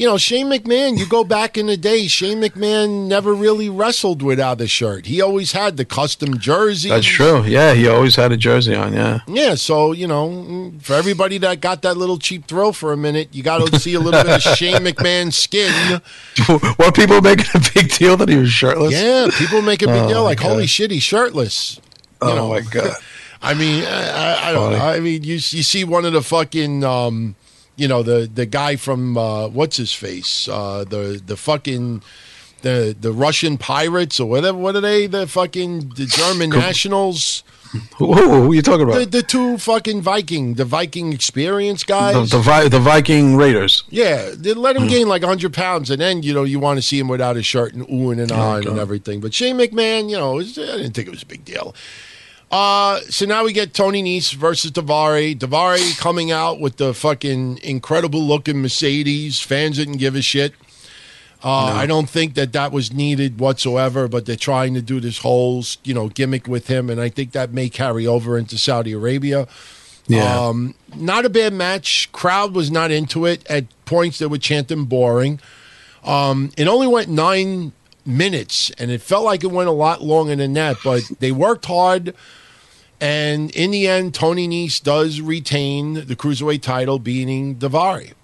Shane McMahon, you go back in the day, Shane McMahon never really wrestled without a shirt. He always had the custom jersey. That's true. Yeah, he always had a jersey on, yeah. Yeah, so, for everybody that got that little cheap thrill for a minute, you got to see a little bit of Shane McMahon's skin. Were people making a big deal that he was shirtless? Yeah, people make a big deal like, holy shit, he's shirtless. My God. I mean, I don't know. I mean, you see one of the fucking, the guy from, what's his face? The fucking, the Russian pirates or whatever. What are they? The German nationals. Who are you talking about? The two fucking the Viking experience guys. The Viking Raiders. Yeah, they let him gain like 100 pounds, and then, you want to see him without his shirt and oohing and ahhing and everything. But Shane McMahon, I didn't think it was a big deal. So now we get Tony Nese versus Daivari. Daivari coming out with the fucking incredible looking Mercedes. Fans didn't give a shit. No. I don't think that was needed whatsoever, but they're trying to do this whole, gimmick with him, and I think that may carry over into Saudi Arabia. Yeah. Not a bad match. Crowd was not into it. At points they were chanting boring. It only went 9 minutes, and it felt like it went a lot longer than that, but they worked hard. And in the end, Tony Nese does retain the Cruiserweight title, beating Daivari.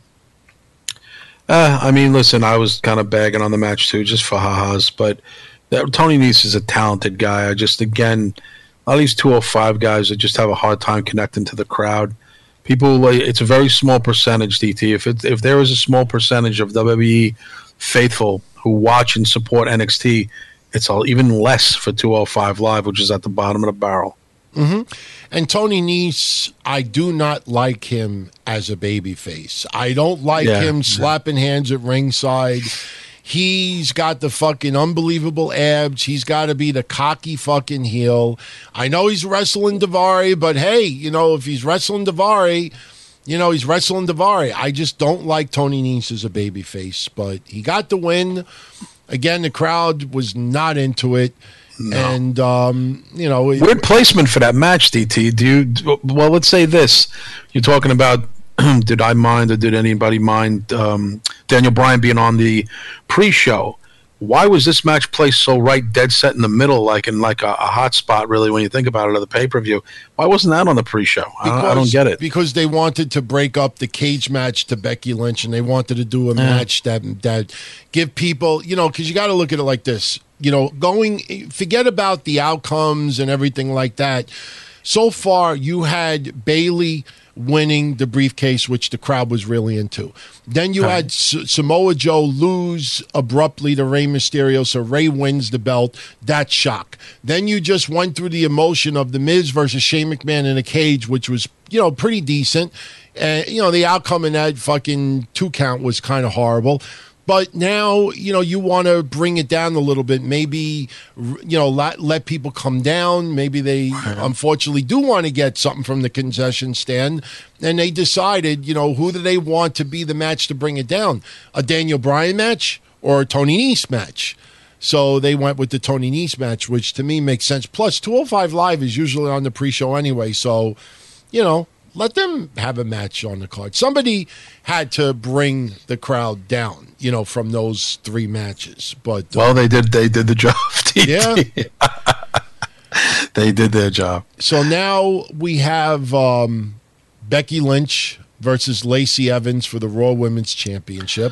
I mean, listen, I was kind of bagging on the match too, just for ha-has, but Tony Nese is a talented guy. All these 205 guys that just have a hard time connecting to the crowd. People, it's a very small percentage, DT. If there is a small percentage of WWE faithful who watch and support NXT, it's even less for 205 Live, which is at the bottom of the barrel. Mm-hmm. And Tony Nese, I do not like him as a babyface. I don't like him slapping hands at ringside. He's got the fucking unbelievable abs. He's got to be the cocky fucking heel. I know he's wrestling Daivari, but hey, if he's wrestling Daivari, he's wrestling Daivari. I just don't like Tony Nese as a babyface, but he got the win. Again, the crowd was not into it. No. And, weird placement for that match, DT. Well, let's say this. You're talking about, did I mind or did anybody mind Daniel Bryan being on the pre-show? Why was this match placed so right dead set in the middle, like in a hot spot, really, when you think about it, of the pay-per-view? Why wasn't that on the pre-show? I don't get it. Because they wanted to break up the cage match to Becky Lynch, and they wanted to do a match that give people, because you got to look at it like this. Forget about the outcomes and everything like that. So far, you had Bayley winning the briefcase, which the crowd was really into. Then you had Samoa Joe lose abruptly to Rey Mysterio, so Rey wins the belt. That's shock. Then you just went through the emotion of The Miz versus Shane McMahon in a cage, which was, pretty decent. The outcome in that fucking 2 count was kind of horrible. But now, you want to bring it down a little bit. Maybe, let people come down. Maybe they, unfortunately, do want to get something from the concession stand. And they decided, who do they want to be the match to bring it down? A Daniel Bryan match or a Tony Nese match? So they went with the Tony Nese match, which to me makes sense. Plus, 205 Live is usually on the pre-show anyway. So, let them have a match on the card. Somebody had to bring the crowd down, from those 3 matches. But they did the job. Yeah, they did their job. So now we have Becky Lynch versus Lacey Evans for the Raw Women's Championship.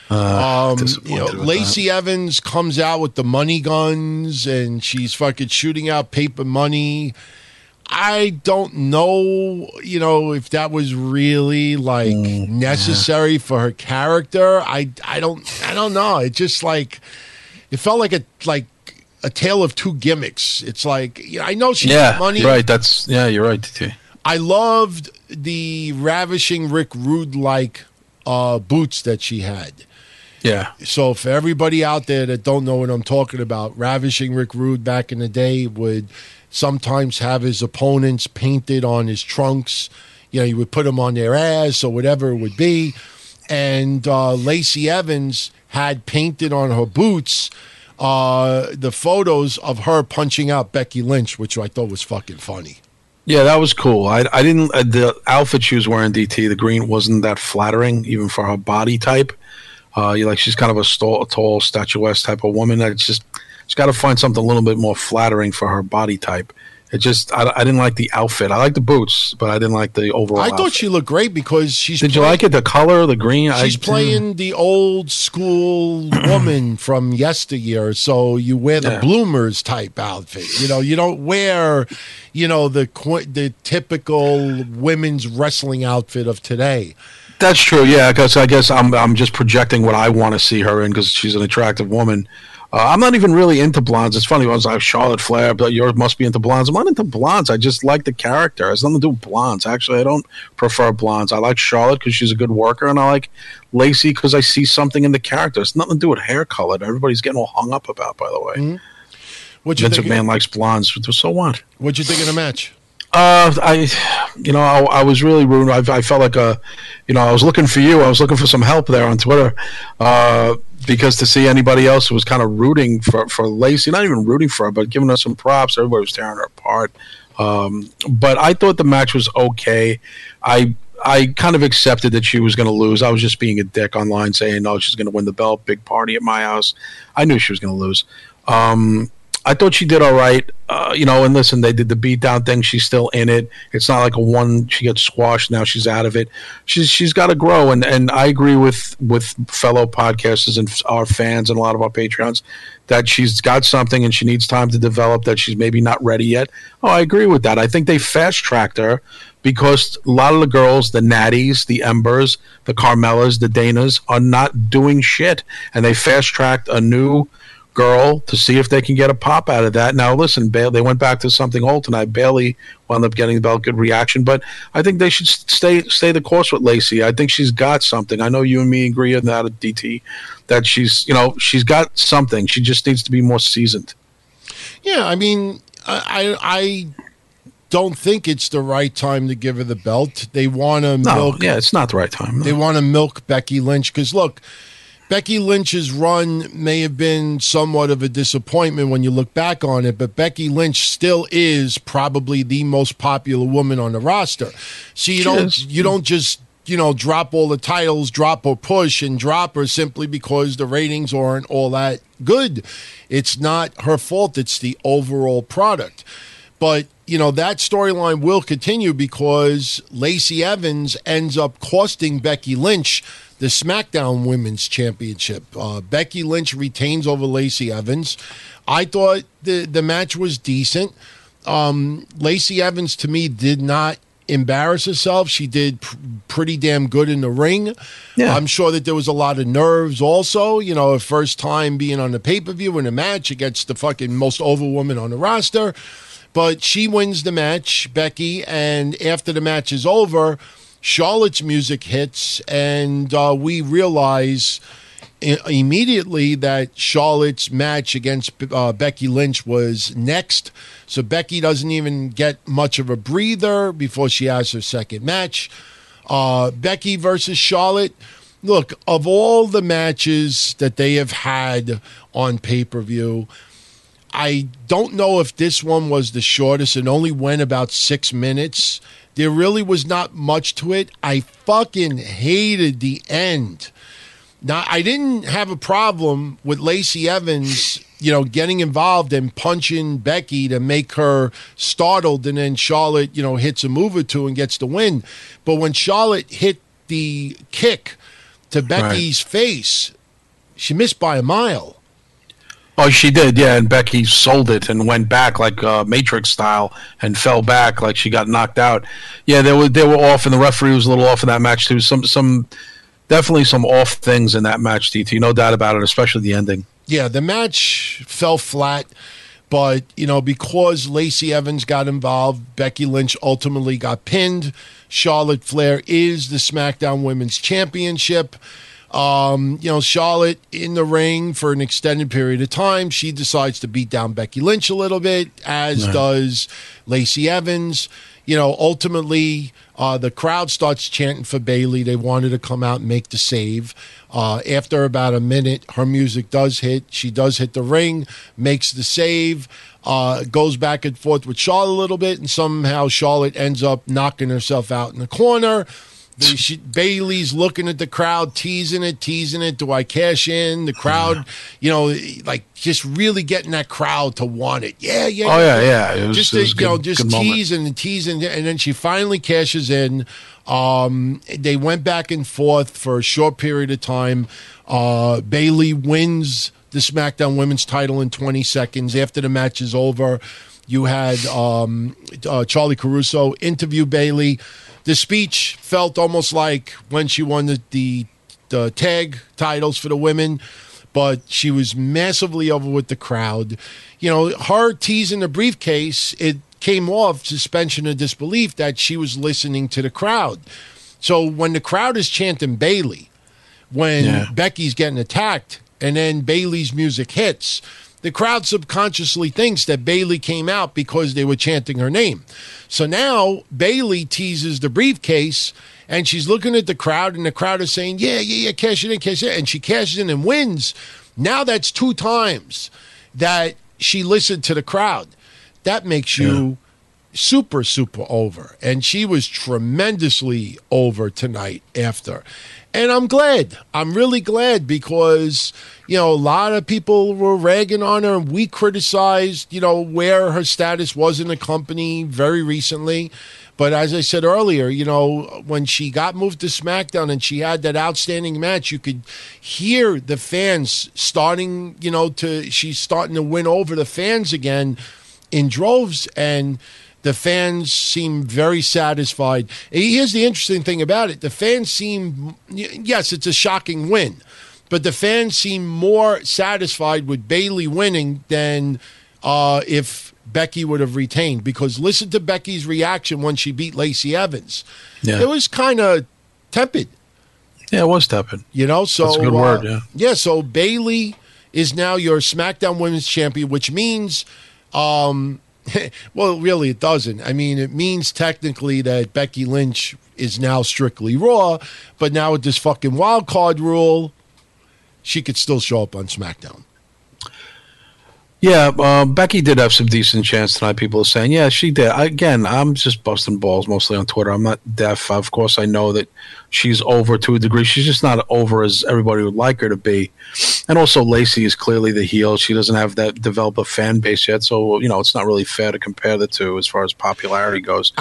Lacey Evans comes out with the money guns and she's fucking shooting out paper money. I don't know, if that was really necessary for her character. I don't know. It just it felt like a tale of 2 gimmicks. It's I know she has money. Right. You're right, T. I loved the ravishing Rick Rude boots that she had. Yeah. So for everybody out there that don't know what I'm talking about, ravishing Rick Rude back in the day would sometimes have his opponents painted on his trunks. He would put them on their ass or whatever it would be. And Lacey Evans had painted on her boots the photos of her punching out Becky Lynch, which I thought was fucking funny. Yeah, that was cool. I didn't the outfit she was wearing, DT, the green wasn't that flattering even for her body type. You like she's kind of a tall, statuesque type of woman. It's just she's got to find something a little bit more flattering for her body type. It just I didn't like the outfit. I like the boots, but I didn't like the overall. I thought outfit. she looked great because she's. Did you like it? The color, the green. She's playing the old school woman from yesteryear. So you wear the bloomers type outfit. You know, you don't wear, the typical women's wrestling outfit of today. That's true. Yeah, because I guess I'm just projecting what I want to see her in because she's an attractive woman. I'm not even really into blondes. It's funny. I was like Charlotte Flair, but you must be into blondes. I'm not into blondes. I just like the character. It has nothing to do with blondes. Actually, I don't prefer blondes. I like Charlotte because she's a good worker, and I like Lacey because I see something in the character. It's nothing to do with hair color that everybody's getting all hung up about, by the way. Mm-hmm. Vince McMahon likes blondes. So what? What'd you think of the match? I was really rooting. I felt like I was looking for you. I was looking for some help there on Twitter, because to see anybody else who was kind of rooting for Lacey, not even rooting for her, but giving her some props. Everybody was tearing her apart. But I thought the match was okay. I kind of accepted that she was going to lose. I was just being a dick online saying, no, she's going to win the belt. Big party at my house. I knew she was going to lose. I thought she did all right, and listen, they did the beatdown thing. She's still in it. It's not like she gets squashed, now she's out of it. She's got to grow, and I agree with fellow podcasters and our fans and a lot of our Patreons that she's got something and she needs time to develop, that she's maybe not ready yet. Oh, I agree with that. I think they fast-tracked her because a lot of the girls, the Natties, the Embers, the Carmellas, the Danas, are not doing shit, and they fast-tracked a new girl to see if they can get a pop out of that. Now, listen, they went back to something old tonight. Bailey wound up getting the belt, good reaction, but I think they should stay the course with Lacey. I think she's got something. I know you and me agree on that at DT, that she's got something. She just needs to be more seasoned. Yeah, I mean, I don't think it's the right time to give her the belt. They want to milk. Yeah, it's not the right time. No. They want to milk Becky Lynch because, look, Becky Lynch's run may have been somewhat of a disappointment when you look back on it, but Becky Lynch still is probably the most popular woman on the roster. So you don't just drop all the titles, drop or push, and drop her simply because the ratings aren't all that good. It's not her fault. It's the overall product. But, that storyline will continue because Lacey Evans ends up costing Becky Lynch the SmackDown Women's Championship. Becky Lynch retains over Lacey Evans. I thought the match was decent. Lacey Evans, to me, did not embarrass herself. She did pretty damn good in the ring. Yeah. I'm sure that there was a lot of nerves also. Her first time being on the pay-per-view in a match against the fucking most over woman on the roster. But she wins the match, Becky, and after the match is over, Charlotte's music hits, and we realize immediately that Charlotte's match against Becky Lynch was next. So Becky doesn't even get much of a breather before she has her second match. Becky versus Charlotte. Look, of all the matches that they have had on pay-per-view, I don't know if this one was the shortest. It only went about 6 minutes. There really was not much to it. I fucking hated the end. Now, I didn't have a problem with Lacey Evans, getting involved and punching Becky to make her startled, and then Charlotte, hits a move or two and gets the win. But when Charlotte hit the kick to Becky's face, she missed by a mile. Oh, she did, yeah, and Becky sold it and went back like Matrix style and fell back like she got knocked out. Yeah, they were off, and the referee was a little off in that match too. Some definitely some off things in that match, DT, no doubt about it, especially the ending. Yeah, the match fell flat, but because Lacey Evans got involved, Becky Lynch ultimately got pinned. Charlotte Flair is the SmackDown Women's Championship. Charlotte in the ring for an extended period of time. She decides to beat down Becky Lynch a little bit, as does Lacey Evans. Ultimately, the crowd starts chanting for Bayley. They wanted to come out and make the save. After about a minute, her music does hit. She does hit the ring, makes the save, goes back and forth with Charlotte a little bit, and somehow Charlotte ends up knocking herself out in the corner. Bayley's looking at the crowd, teasing it. Do I cash in? The crowd, just really getting that crowd to want it. Yeah. It was, just teasing and teasing, and then she finally cashes in. They went back and forth for a short period of time. Bayley wins the SmackDown Women's title in 20 seconds. After the match is over, you had Charlie Caruso interview Bayley. The speech felt almost like when she won the tag titles for the women, but she was massively over with the crowd. Her teasing the briefcase, it came off suspension of disbelief that she was listening to the crowd. So when the crowd is chanting Bayley, when Becky's getting attacked, and then Bayley's music hits, the crowd subconsciously thinks that Bayley came out because they were chanting her name. So now Bayley teases the briefcase, and she's looking at the crowd, and the crowd is saying, yeah, cash it in. And she cashes in and wins. Now that's 2 times that she listened to the crowd. That makes you super, super over. And she was tremendously over tonight after. And I'm glad. I'm really glad because, a lot of people were ragging on her. We criticized, where her status was in the company very recently. But as I said earlier, when she got moved to SmackDown and she had that outstanding match, you could hear the fans starting, she's starting to win over the fans again in droves. And the fans seem very satisfied. Here's the interesting thing about it. The fans seem, yes, it's a shocking win, but the fans seem more satisfied with Bayley winning than if Becky would have retained. Because listen to Becky's reaction when she beat Lacey Evans. Yeah. It was kind of tepid. Yeah, it was tepid. So that's a good word, yeah. Yeah, so Bayley is now your SmackDown Women's Champion, which means... well, really, it doesn't. I mean, it means technically that Becky Lynch is now strictly Raw, but now with this fucking wild card rule, she could still show up on SmackDown. Yeah, Becky did have some decent chance tonight. People are saying, yeah, she did. I'm just busting balls mostly on Twitter. I'm not deaf. Of course, I know that she's over to a degree. She's just not over as everybody would like her to be. And also, Lacey is clearly the heel. She doesn't have that develop a fan base yet. So, it's not really fair to compare the two as far as popularity goes.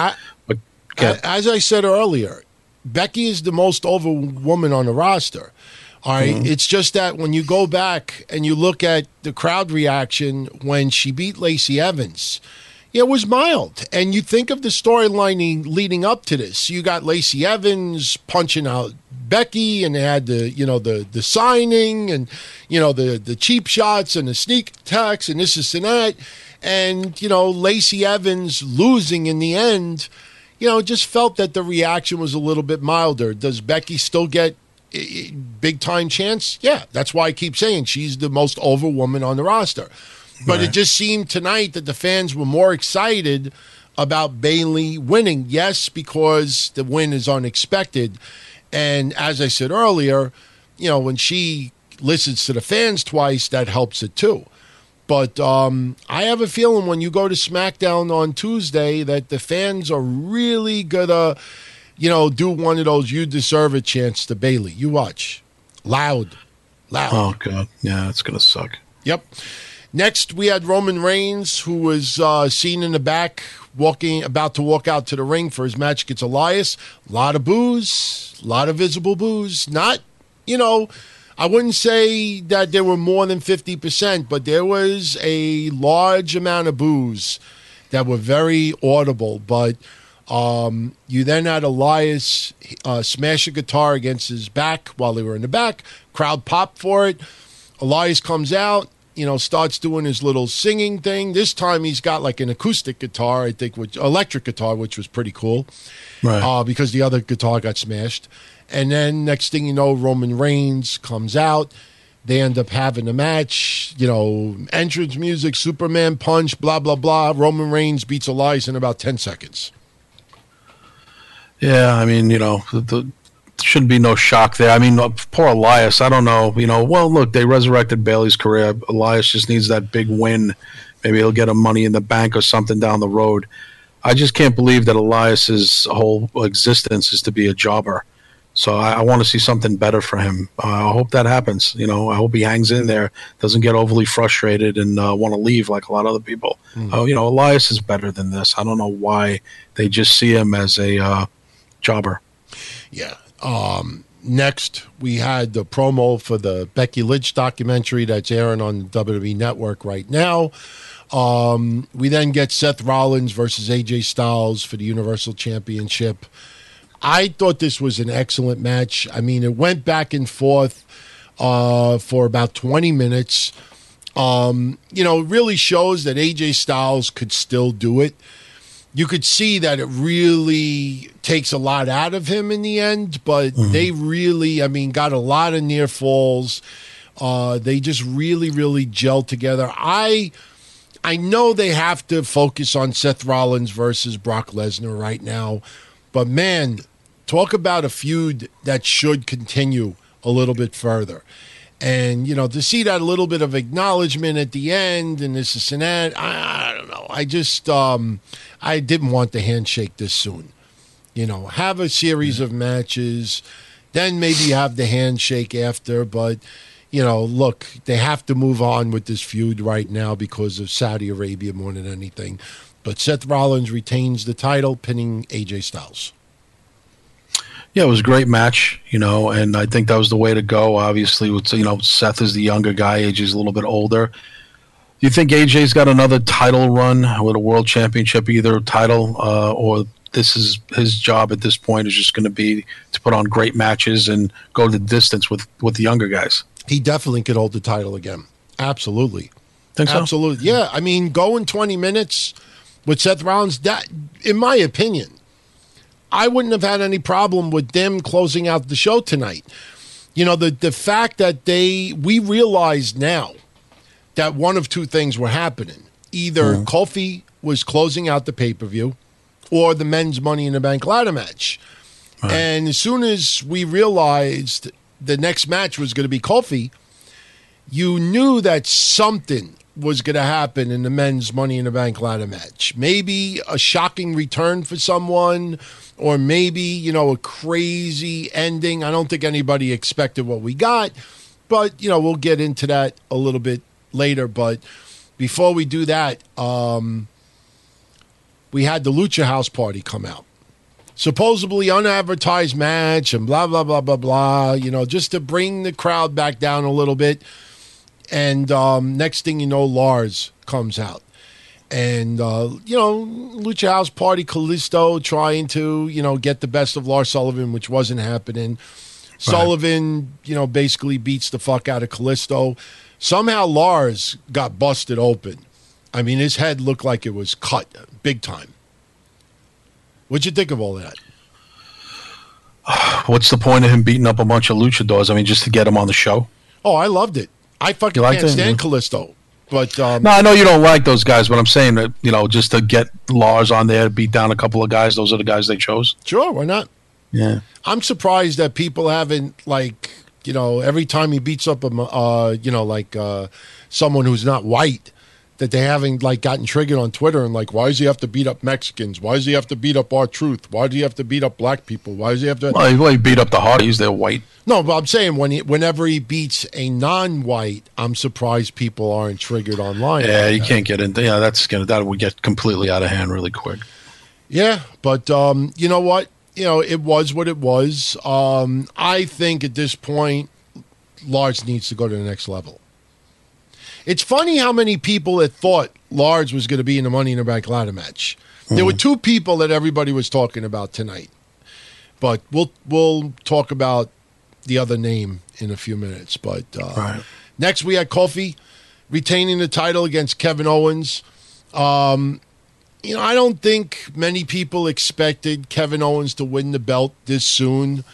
As I said earlier, Becky is the most over woman on the roster. All right. Mm-hmm. It's just that when you go back and you look at the crowd reaction when she beat Lacey Evans, it was mild. And you think of the storyline leading up to this. You got Lacey Evans punching out Becky, and they had the signing and the cheap shots and the sneak attacks and this and that. And Lacey Evans losing in the end, just felt that the reaction was a little bit milder. Does Becky still get big time chance? Yeah, that's why I keep saying she's the most over woman on the roster. But It just seemed tonight that the fans were more excited about Bayley winning. Yes, because the win is unexpected. And as I said earlier, when she listens to the fans twice, that helps it too. But I have a feeling when you go to SmackDown on Tuesday that the fans are really gonna do one of those "you deserve it" chants to Bayley. You watch. Loud. Oh, God. Yeah, it's going to suck. Yep. Next, we had Roman Reigns, who was seen in the back, about to walk out to the ring for his match against Elias. A lot of boos, a lot of visible boos. Not, I wouldn't say that there were more than 50%, but there was a large amount of boos that were very audible. But you then had Elias smash a guitar against his back while they were in the back. Crowd popped for it. Elias comes out. starts doing his little singing thing. This time he's got like an acoustic guitar, I think, electric guitar, which was pretty cool. Right. Because the other guitar got smashed. And then next thing you know, Roman Reigns comes out. They end up having a match, entrance music, Superman punch, blah, blah, blah. Roman Reigns beats Elias in about 10 seconds. Yeah, I mean, shouldn't be no shock there. I mean, poor Elias, I don't know. Well, look, they resurrected Bailey's career. Elias just needs that big win. Maybe he'll get a Money in the Bank or something down the road. I just can't believe that Elias's whole existence is to be a jobber. So I want to see something better for him. I hope that happens. I hope he hangs in there, doesn't get overly frustrated and want to leave like a lot of other people. Elias is better than this. I don't know why they just see him as a jobber. Yeah. Next, we had the promo for the Becky Lynch documentary that's airing on the WWE Network right now. We then get Seth Rollins versus AJ Styles for the Universal Championship. I thought this was an excellent match. I mean, it went back and forth for about 20 minutes. It really shows that AJ Styles could still do it. You could see that it really takes a lot out of him in the end, but they really, got a lot of near falls. They just really, really gelled together. I know they have to focus on Seth Rollins versus Brock Lesnar right now, but man, talk about a feud that should continue a little bit further. And, to see that little bit of acknowledgement at the end and this and that, I don't know. I just, I didn't want the handshake this soon. Have a series of matches, then maybe have the handshake after. But, look, they have to move on with this feud right now because of Saudi Arabia more than anything. But Seth Rollins retains the title, pinning AJ Styles. Yeah, it was a great match, and I think that was the way to go. Obviously, Seth is the younger guy, AJ's a little bit older. Do you think AJ's got another title run with a world championship, either title or this is his job at this point is just going to be to put on great matches and go the distance with the younger guys? He definitely could hold the title again. Absolutely. Think so? Absolutely. Yeah, going 20 minutes with Seth Rollins, that, in my opinion, I wouldn't have had any problem with them closing out the show tonight. The fact that we realize now that one of two things were happening. Either Kofi was closing out the pay-per-view or the men's Money in the Bank ladder match. Right. And as soon as we realized the next match was going to be Kofi, you knew that something was going to happen in the men's Money in the Bank ladder match. Maybe a shocking return for someone, or maybe, a crazy ending. I don't think anybody expected what we got, but, we'll get into that a little bit later. But before we do that, we had the Lucha House Party come out. Supposedly unadvertised match and blah, blah, blah, blah, blah, just to bring the crowd back down a little bit. And next thing you know, Lars comes out. And, Lucha House Party, Kalisto trying to, get the best of Lars Sullivan, which wasn't happening. Right. Sullivan, basically beats the fuck out of Kalisto. Somehow Lars got busted open. His head looked like it was cut big time. What'd you think of all that? What's the point of him beating up a bunch of luchadors? Just to get him on the show? Oh, I loved it. I fucking can't stand Kalisto. But no, I know you don't like those guys, but I'm saying that, just to get Lars on there, beat down a couple of guys, those are the guys they chose. Sure, why not? Yeah. I'm surprised that people haven't, every time he beats up someone who's not white, that they haven't, gotten triggered on Twitter and, why does he have to beat up Mexicans? Why does he have to beat up R-Truth? Why do you have to beat up black people? Why does he have to... Well, he beat up the Hardys. They're white. No, but I'm saying whenever he beats a non-white, I'm surprised people aren't triggered online. Yeah, you can't get into... Yeah, that would get completely out of hand really quick. Yeah, but you know what? It was what it was. I think at this point, Lars needs to go to the next level. It's funny how many people had thought Lars was going to be in the Money in the Bank ladder match. There were two people that everybody was talking about tonight. But we'll talk about the other name in a few minutes. But right. Next we had Kofi retaining the title against Kevin Owens. I don't think many people expected Kevin Owens to win the belt this soon.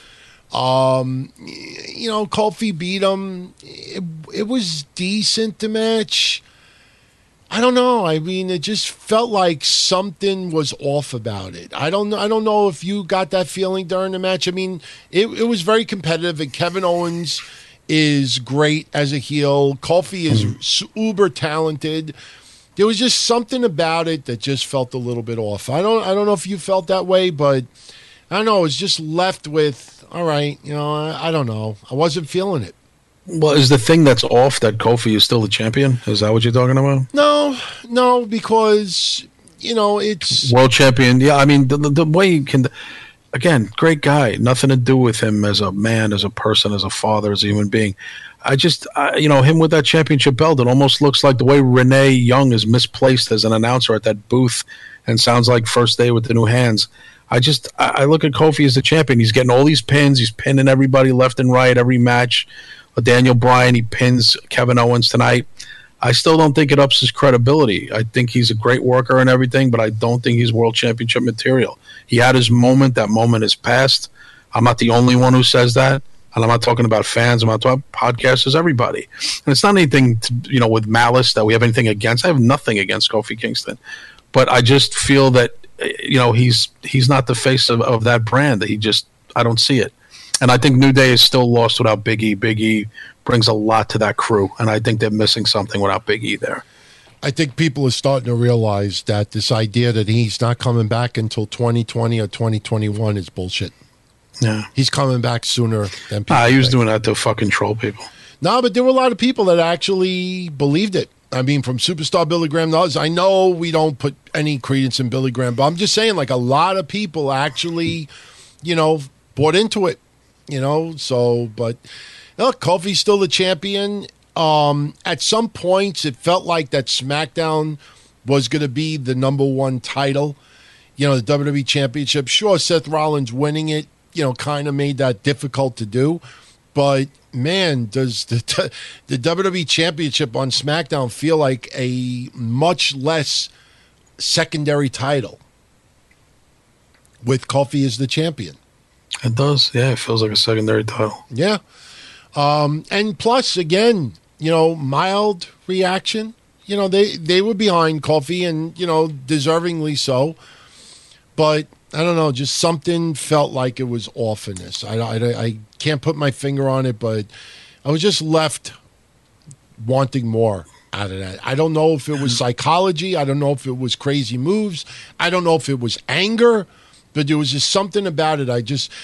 Kofi beat him. It was decent, the match. I don't know. I mean, it just felt like something was off about it. I don't know if you got that feeling during the match. I mean, it was very competitive, and Kevin Owens is great as a heel. Kofi is uber talented. There was just something about it that just felt a little bit off. I don't know if you felt that way, but I don't know. It was just left with, all right, I don't know. I wasn't feeling it. Well, is the thing that's off that Kofi is still the champion? Is that what you're talking about? No, because, it's... World champion. Yeah, I mean, the way you can... Again, great guy. Nothing to do with him as a man, as a person, as a father, as a human being. Him with that championship belt, it almost looks like the way Renee Young is misplaced as an announcer at that booth and sounds like First Day with the New Hands. I look at Kofi as the champion. He's getting all these pins. He's pinning everybody left and right every match. Daniel Bryan, he pins Kevin Owens tonight. I still don't think it ups his credibility. I think he's a great worker and everything, but I don't think he's world championship material. He had his moment. That moment is past. I'm not the only one who says that. And I'm not talking about fans. I'm not talking about podcasters, everybody. And it's not anything, with malice that we have anything against. I have nothing against Kofi Kingston. But I just feel that, he's not the face of that brand. I don't see it. And I think New Day is still lost without Big E. Big E brings a lot to that crew, and I think they're missing something without Big E there. I think people are starting to realize that this idea that he's not coming back until 2020 or 2021 is bullshit. Yeah. He's coming back sooner than people he was think. doing that to fucking troll people. No, but there were a lot of people that actually believed it. I mean, from Superstar Billy Graham to others. I know we don't put any credence in Billy Graham, but I'm just saying, like, a lot of people actually, bought into it. But Kofi's still the champion. At some points, it felt like that SmackDown was going to be the number one title, the WWE Championship. Sure, Seth Rollins winning it, kind of made that difficult to do. But, man, does the WWE Championship on SmackDown feel like a much less secondary title with Kofi as the champion. It does. Yeah, it feels like a secondary title. Yeah. And plus, again, mild reaction. They were behind Kofi and, deservingly so. But, I don't know, just something felt like it was off in this. I can't put my finger on it, but I was just left wanting more out of that. I don't know if it was psychology. I don't know if it was crazy moves. I don't know if it was anger. But there was just something about it.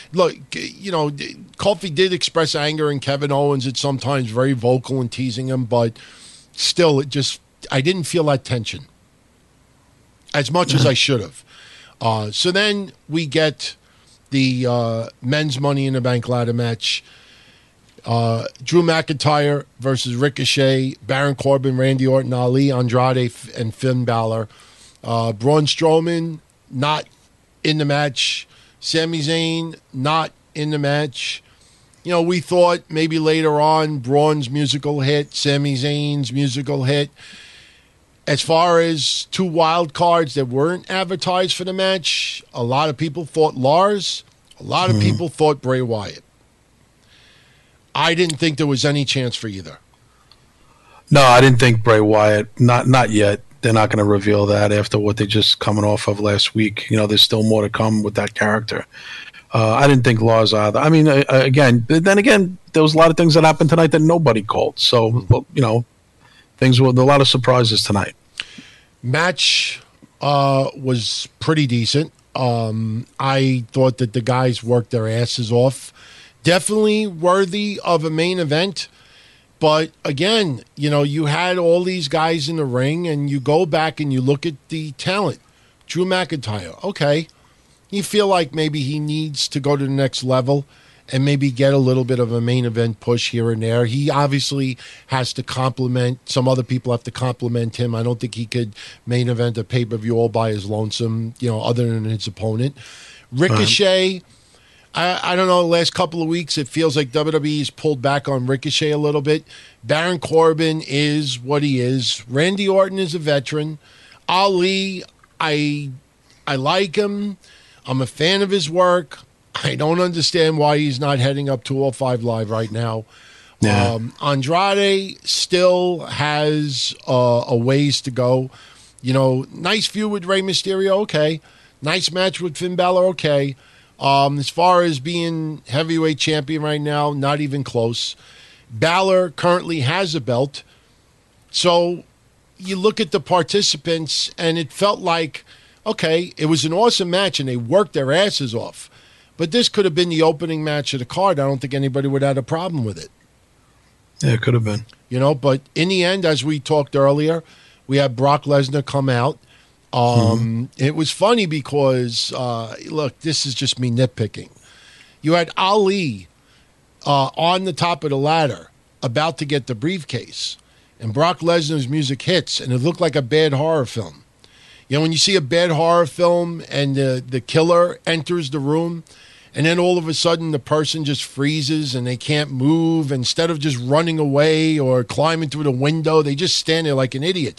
Kofi did express anger in Kevin Owens. It's sometimes very vocal and teasing him, but still, I didn't feel that tension as much as I should have. So then we get the men's Money in the Bank ladder match. Drew McIntyre versus Ricochet, Baron Corbin, Randy Orton, Ali, Andrade, and Finn Balor. Braun Strowman, not in the match. Sami Zayn, not in the match. We thought maybe later on Braun's musical hit, Sami Zayn's musical hit. As far as two wild cards that weren't advertised for the match, a lot of people thought Lars. A lot of people thought Bray Wyatt. I didn't think there was any chance for either. No, I didn't think Bray Wyatt. Not yet. They're not going to reveal that after what they just coming off of last week. There's still more to come with that character. I didn't think Lars either. I mean, then again, there was a lot of things that happened tonight that nobody called. So, things were a lot of surprises tonight. Match was pretty decent. I thought that the guys worked their asses off. Definitely worthy of a main event. But again, you had all these guys in the ring, and you go back and you look at the talent. Drew McIntyre, okay. You feel like maybe he needs to go to the next level and maybe get a little bit of a main event push here and there. He obviously has to compliment. Some other people have to compliment him. I don't think he could main event a pay-per-view all by his lonesome, other than his opponent. Ricochet, I don't know, the last couple of weeks, it feels like WWE's pulled back on Ricochet a little bit. Baron Corbin is what he is. Randy Orton is a veteran. Ali, I like him. I'm a fan of his work. I don't understand why he's not heading up 205 Live right now. Yeah. Andrade still has a ways to go. Nice feud with Rey Mysterio, okay. Nice match with Finn Balor, okay. As far as being heavyweight champion right now, not even close. Balor currently has a belt. So you look at the participants, and it felt like, okay, it was an awesome match, and they worked their asses off. But this could have been the opening match of the card. I don't think anybody would have had a problem with it. Yeah, it could have been. But in the end, as we talked earlier, we had Brock Lesnar come out. It was funny because, look, this is just me nitpicking. You had Ali on the top of the ladder about to get the briefcase, and Brock Lesnar's music hits, and it looked like a bad horror film. When you see a bad horror film and the killer enters the room, and then all of a sudden the person just freezes and they can't move. Instead of just running away or climbing through the window, they just stand there like an idiot.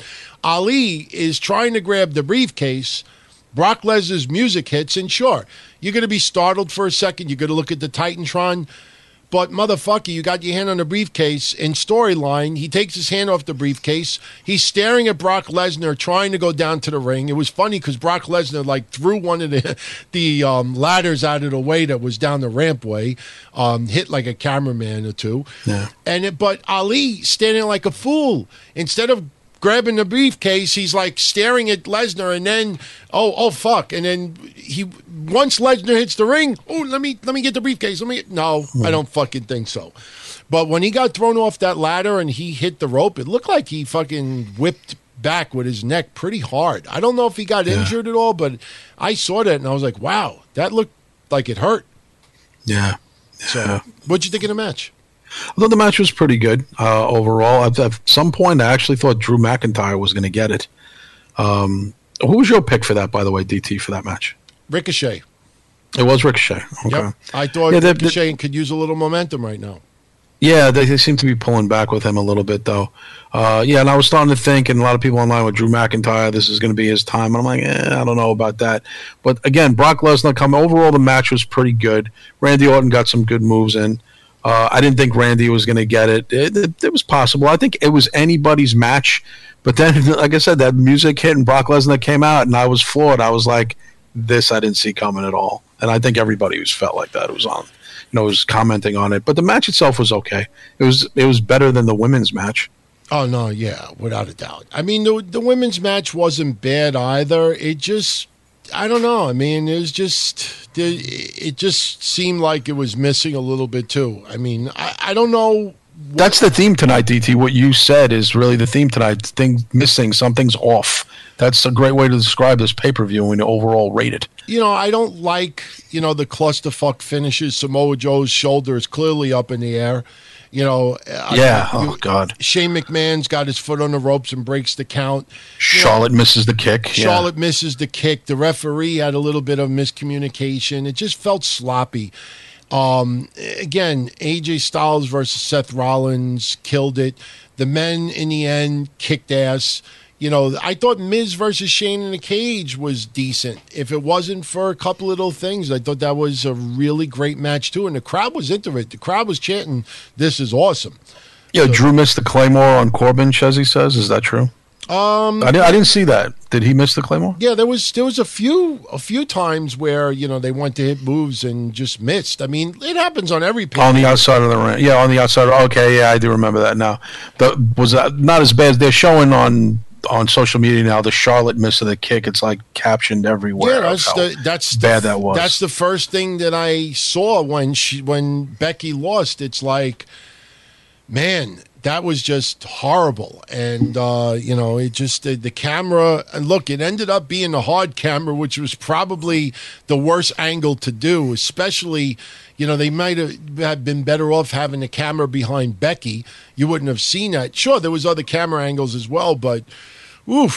Ali is trying to grab the briefcase. Brock Lesnar's music hits, and sure, you're going to be startled for a second. You're going to look at the Titantron. But motherfucker, you got your hand on the briefcase. In storyline, he takes his hand off the briefcase. He's staring at Brock Lesnar, trying to go down to the ring. It was funny because Brock Lesnar threw one of the ladders out of the way that was down the rampway, hit like a cameraman or two. Yeah. But Ali standing like a fool. Instead of grabbing the briefcase, he's staring at Lesnar, and then oh fuck, and then once Lesnar hits the ring, let me get the briefcase. I don't fucking think so. But when he got thrown off that ladder and he hit the rope, it looked like he fucking whipped back with his neck pretty hard. I don't know if he got injured at all, but I saw that and I was like, wow, that looked like it hurt. Yeah. So, what'd you think of the match? I thought the match was pretty good overall. At some point, I actually thought Drew McIntyre was going to get it. Who was your pick for that, by the way, DT, for that match? Ricochet. It was Ricochet. Okay. Yep. I thought Ricochet could use a little momentum right now. Yeah, they seem to be pulling back with him a little bit, though. And I was starting to think, and a lot of people online with Drew McIntyre, this is going to be his time. And I'm like, I don't know about that. But again, Brock Lesnar overall, the match was pretty good. Randy Orton got some good moves in. I didn't think Randy was going to get it. It was possible. I think it was anybody's match. But then, like I said, that music hit and Brock Lesnar came out, and I was floored. I was like, this I didn't see coming at all. And I think everybody who's felt like that was commenting on it. But the match itself was okay. It was better than the women's match. Oh, no, yeah, without a doubt. I mean, the women's match wasn't bad either. It just, I don't know. I mean, it just seemed like it was missing a little bit too. I mean, I don't know. That's the theme tonight, DT. What you said is really the theme tonight. Things missing, something's off. That's a great way to describe this pay-per-view and overall rate it. I don't like, the clusterfuck finishes. Samoa Joe's shoulder is clearly up in the air. God. Shane McMahon's got his foot on the ropes and breaks the count. Charlotte misses the kick. Charlotte misses the kick. The referee had a little bit of miscommunication. It just felt sloppy. Again, AJ Styles versus Seth Rollins killed it. The men in the end kicked ass. I thought Miz versus Shane in a cage was decent. If it wasn't for a couple little things, I thought that was a really great match too. And the crowd was into it. The crowd was chanting, "This is awesome." Yeah, so, Drew missed the Claymore on Corbin, Chezzy says. Is that true? I didn't see that. Did he miss the Claymore? Yeah, there was a few times where they went to hit moves and just missed. I mean, it happens on every pay. On the outside of the ring. Yeah, on the outside. Okay, yeah, I do remember that now. Was not as bad. They're showing on social media now the Charlotte miss of the kick. It's captioned everywhere. Yeah, that's bad that was. That's the first thing that I saw when Becky lost. It's like, man, that was just horrible. And it just the camera, and look, it ended up being a hard camera, which was probably the worst angle to do, especially. They might have been better off having the camera behind Becky. You wouldn't have seen that. Sure, there was other camera angles as well, but oof.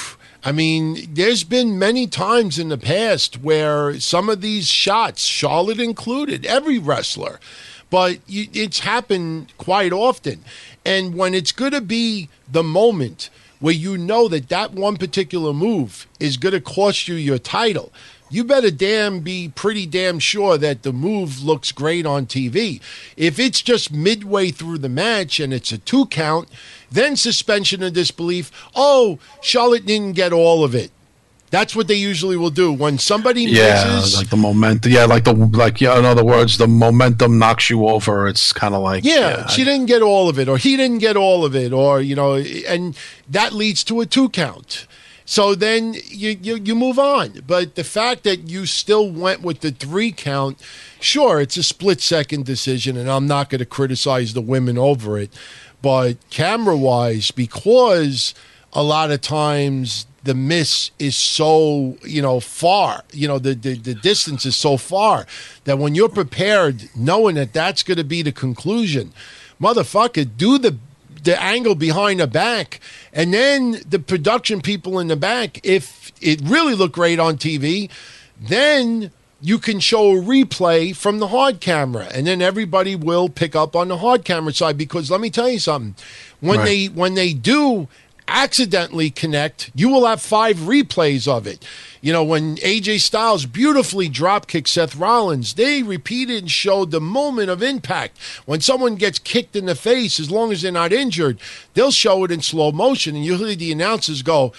I mean, there's been many times in the past where some of these shots, Charlotte included, every wrestler, but it's happened quite often. And when it's going to be the moment where you know that that one particular move is going to cost you your title, you better be pretty damn sure that the move looks great on TV. If it's just midway through the match and it's a 2 count, then suspension of disbelief. Oh, Charlotte didn't get all of it. That's what they usually will do when somebody misses. Like the momentum. Yeah, in other words, the momentum knocks you over. It's kind of like she didn't get all of it, or he didn't get all of it, or and that leads to a 2 count. So then you move on. But the fact that you still went with the 3 count, sure, it's a split-second decision, and I'm not going to criticize the women over it. But camera-wise, because a lot of times the miss is so, far, the distance is so far that when you're prepared, knowing that that's going to be the conclusion, motherfucker, do the angle behind the back, and then the production people in the back, if it really looked great on TV, then you can show a replay from the hard camera, and then everybody will pick up on the hard camera side. Because let me tell you something, when they do accidentally connect, you will have 5 replays of it. When AJ Styles beautifully drop-kicked Seth Rollins, they repeated and showed the moment of impact. When someone gets kicked in the face, as long as they're not injured, they'll show it in slow motion, and usually the announcers go,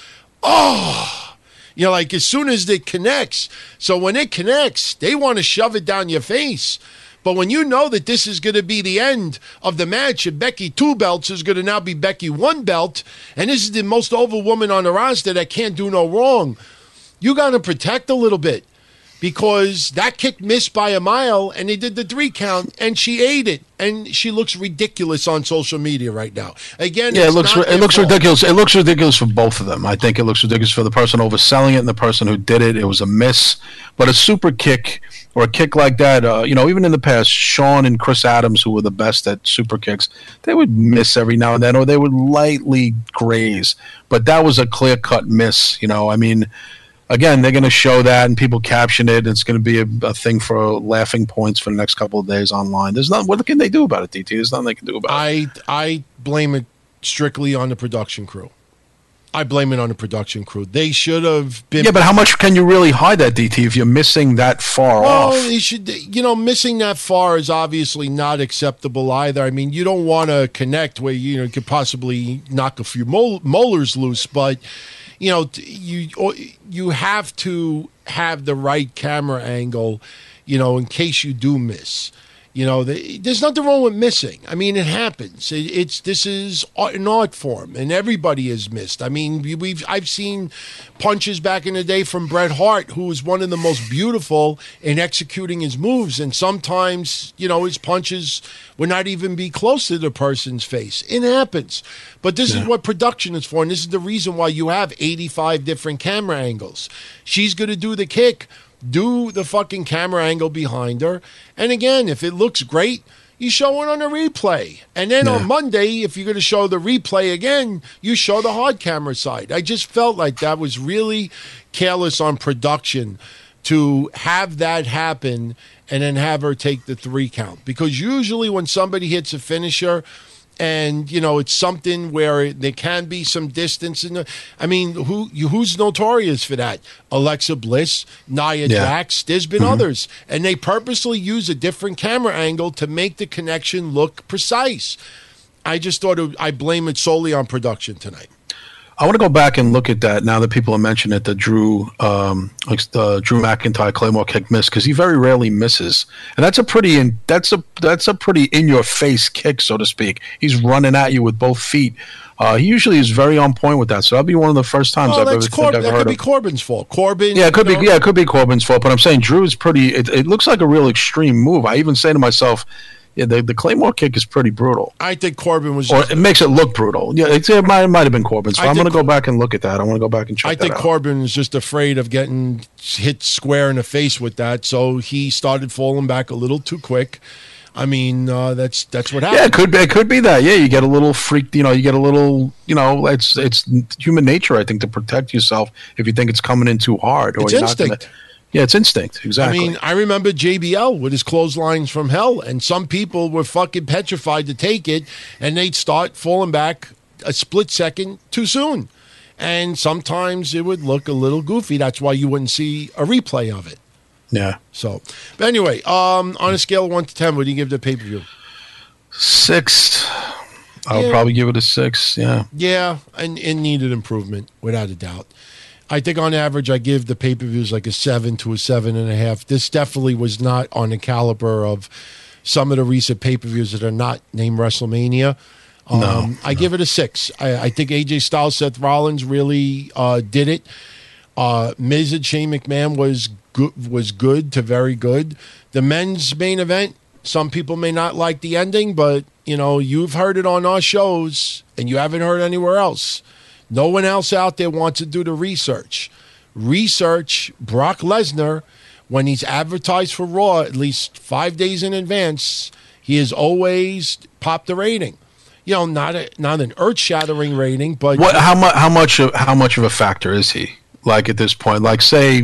oh, like as soon as it connects. So when it connects, they want to shove it down your face. But when you know that this is going to be the end of the match and Becky 2 belts is going to now be Becky 1 belt, and this is the most over woman on the roster that can't do no wrong, you got to protect a little bit, because that kick missed by a mile, and they did the 3 count, and she ate it, and she looks ridiculous on social media right now. Again, it looks ridiculous. It looks ridiculous for both of them. I think it looks ridiculous for the person overselling it and the person who did it. It was a miss, but a super kick or a kick like that, even in the past, Shawn and Chris Adams, who were the best at super kicks, they would miss every now and then, or they would lightly graze. But that was a clear-cut miss. Again, they're going to show that, and people caption it. And it's going to be a thing for laughing points for the next couple of days online. There's nothing. What can they do about it, DT? There's nothing they can do about it. I blame it strictly on the production crew. They should have been. Yeah, but how much can you really hide that, DT, if you're missing that far off? Well, you should. Missing that far is obviously not acceptable either. I mean, you don't want to connect where you could possibly knock a few molars loose, but. You have to have the right camera angle, in case you do miss. There's nothing wrong with missing. I mean, it happens. This is an art form, and everybody has missed. I mean, I've seen punches back in the day from Bret Hart, who was one of the most beautiful in executing his moves, and sometimes, his punches would not even be close to the person's face. It happens. But this is what production is for, and this is the reason why you have 85 different camera angles. She's going to do the kick. Do the fucking camera angle behind her. And again, if it looks great, you show it on a replay. And then on Monday, if you're going to show the replay again, you show the hard camera side. I just felt like that was really careless on production to have that happen and then have her take the 3 count. Because usually when somebody hits a finisher, and it's something where there can be some distance in the. I mean, who's notorious for that? Alexa Bliss, Nia Jax. There's been others, and they purposely use a different camera angle to make the connection look precise. I just thought I blame it solely on production tonight. I want to go back and look at that now that people are mentioning it. The Drew McIntyre Claymore kick miss, because he very rarely misses, and that's a pretty in your face kick, so to speak. He's running at you with both feet. He usually is very on point with that, so that'll be one of the first times I've ever heard of. That could be Corbin's fault. It could be Corbin's fault. But I'm saying Drew is pretty. It looks like a real extreme move. I even say to myself, yeah, the Claymore kick is pretty brutal. I think Corbin was... Or it makes it look brutal. Yeah, it might have been Corbin. So I'm going to go back and look at that. I want to go back and check that out. I think Corbin was just afraid of getting hit square in the face with that, so he started falling back a little too quick. I mean, that's what Yeah, happens. it could be that. Yeah, you get a little freaked. You get a little. It's human nature, I think, to protect yourself if you think it's coming in too hard, or It's you're instinct. not gonna. Yeah, it's instinct. Exactly. I mean, I remember JBL with his clotheslines from hell, and some people were fucking petrified to take it, and they'd start falling back a split second too soon. And sometimes it would look a little goofy. That's why you wouldn't see a replay of it. Yeah. So, but anyway, on a scale of 1 to 10, what do you give the pay-per-view? 6. I'll Yeah. probably give it a 6. Yeah. Yeah, and it needed improvement, without a doubt. I think on average, I give the pay-per-views like a 7 to a 7.5. This definitely was not on the caliber of some of the recent pay-per-views that are not named WrestleMania. I give it a 6. I think AJ Styles, Seth Rollins really did it. Miz and Shane McMahon was good to very good. The men's main event, some people may not like the ending, but you've heard it on our shows and you haven't heard anywhere else. No one else out there wants to do the research. Research Brock Lesnar when he's advertised for Raw at least 5 days in advance. He has always popped the rating. Not an earth-shattering rating, but How much of a factor is he? Like at this point, like say,